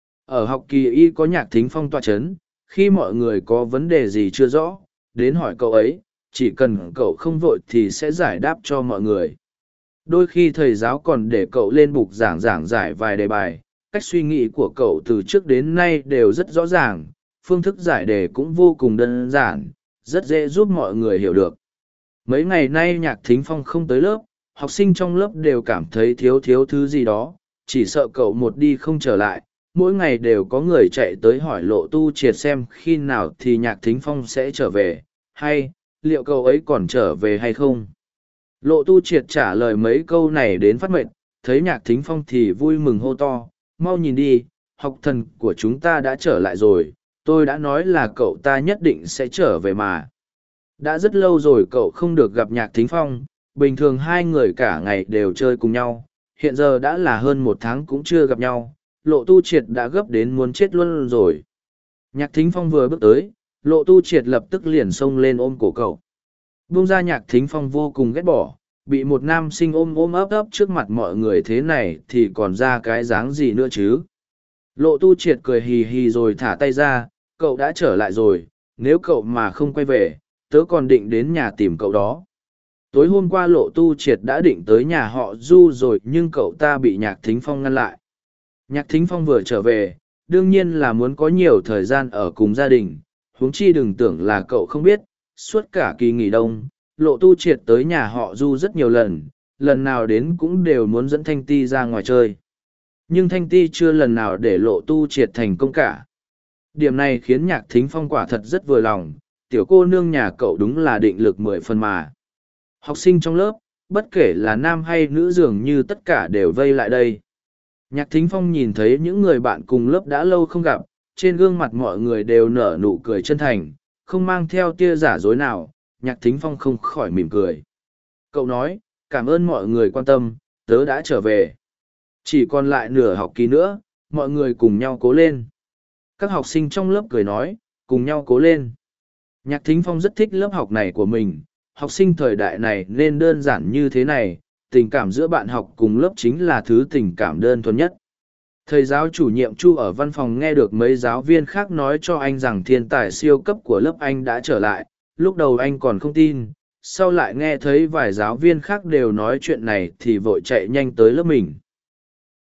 A: Ở học kỳ y có Nhạc Thính Phong tọa chấn, khi mọi người có vấn đề gì chưa rõ, đến hỏi cậu ấy, chỉ cần cậu không vội thì sẽ giải đáp cho mọi người. Đôi khi thầy giáo còn để cậu lên bục giảng giải vài đề bài, cách suy nghĩ của cậu từ trước đến nay đều rất rõ ràng, phương thức giải đề cũng vô cùng đơn giản, rất dễ giúp mọi người hiểu được. Mấy ngày nay Nhạc Thính Phong không tới lớp, học sinh trong lớp đều cảm thấy thiếu thứ gì đó, chỉ sợ cậu một đi không trở lại, mỗi ngày đều có người chạy tới hỏi Lộ Tu Triệt xem khi nào thì Nhạc Thính Phong sẽ trở về, hay, liệu cậu ấy còn trở về hay không? Lộ Tu Triệt trả lời mấy câu này đến phát mệt, thấy Nhạc Thính Phong thì vui mừng hô to, mau nhìn đi, học thần của chúng ta đã trở lại rồi, tôi đã nói là cậu ta nhất định sẽ trở về mà. Đã rất lâu rồi cậu không được gặp Nhạc Thính Phong, bình thường hai người cả ngày đều chơi cùng nhau, hiện giờ đã là hơn một tháng cũng chưa gặp nhau, Lộ Tu Triệt đã gấp đến muốn chết luôn rồi. Nhạc Thính Phong vừa bước tới, Lộ Tu Triệt lập tức liền xông lên ôm cổ cậu. Buông ra Nhạc Thính Phong vô cùng ghét bỏ, bị một nam sinh ôm ấp trước mặt mọi người thế này thì còn ra cái dáng gì nữa chứ. Lộ Tu Triệt cười hì hì rồi thả tay ra, cậu đã trở lại rồi, nếu cậu mà không quay về, tớ còn định đến nhà tìm cậu đó. Tối hôm qua Lộ Tu Triệt đã định tới nhà họ Du rồi nhưng cậu ta bị Nhạc Thính Phong ngăn lại. Nhạc Thính Phong vừa trở về, đương nhiên là muốn có nhiều thời gian ở cùng gia đình, huống chi đừng tưởng là cậu không biết, suốt cả kỳ nghỉ đông, Lộ Tu Triệt tới nhà họ Du rất nhiều lần, lần nào đến cũng đều muốn dẫn Thanh Ti ra ngoài chơi. Nhưng Thanh Ti chưa lần nào để Lộ Tu Triệt thành công cả. Điểm này khiến Nhạc Thính Phong quả thật rất vừa lòng, tiểu cô nương nhà cậu đúng là định lực 10 phần mà. Học sinh trong lớp, bất kể là nam hay nữ dường như tất cả đều vây lại đây. Nhạc Thính Phong nhìn thấy những người bạn cùng lớp đã lâu không gặp, trên gương mặt mọi người đều nở nụ cười chân thành, không mang theo tia giả dối nào, Nhạc Thính Phong không khỏi mỉm cười. Cậu nói, cảm ơn mọi người quan tâm, tớ đã trở về. Chỉ còn lại nửa học kỳ nữa, mọi người cùng nhau cố lên. Các học sinh trong lớp cười nói, cùng nhau cố lên. Nhạc Thính Phong rất thích lớp học này của mình, học sinh thời đại này nên đơn giản như thế này, tình cảm giữa bạn học cùng lớp chính là thứ tình cảm đơn thuần nhất. Thầy giáo chủ nhiệm Chu ở văn phòng nghe được mấy giáo viên khác nói cho anh rằng thiên tài siêu cấp của lớp anh đã trở lại, lúc đầu anh còn không tin, sau lại nghe thấy vài giáo viên khác đều nói chuyện này thì vội chạy nhanh tới lớp mình.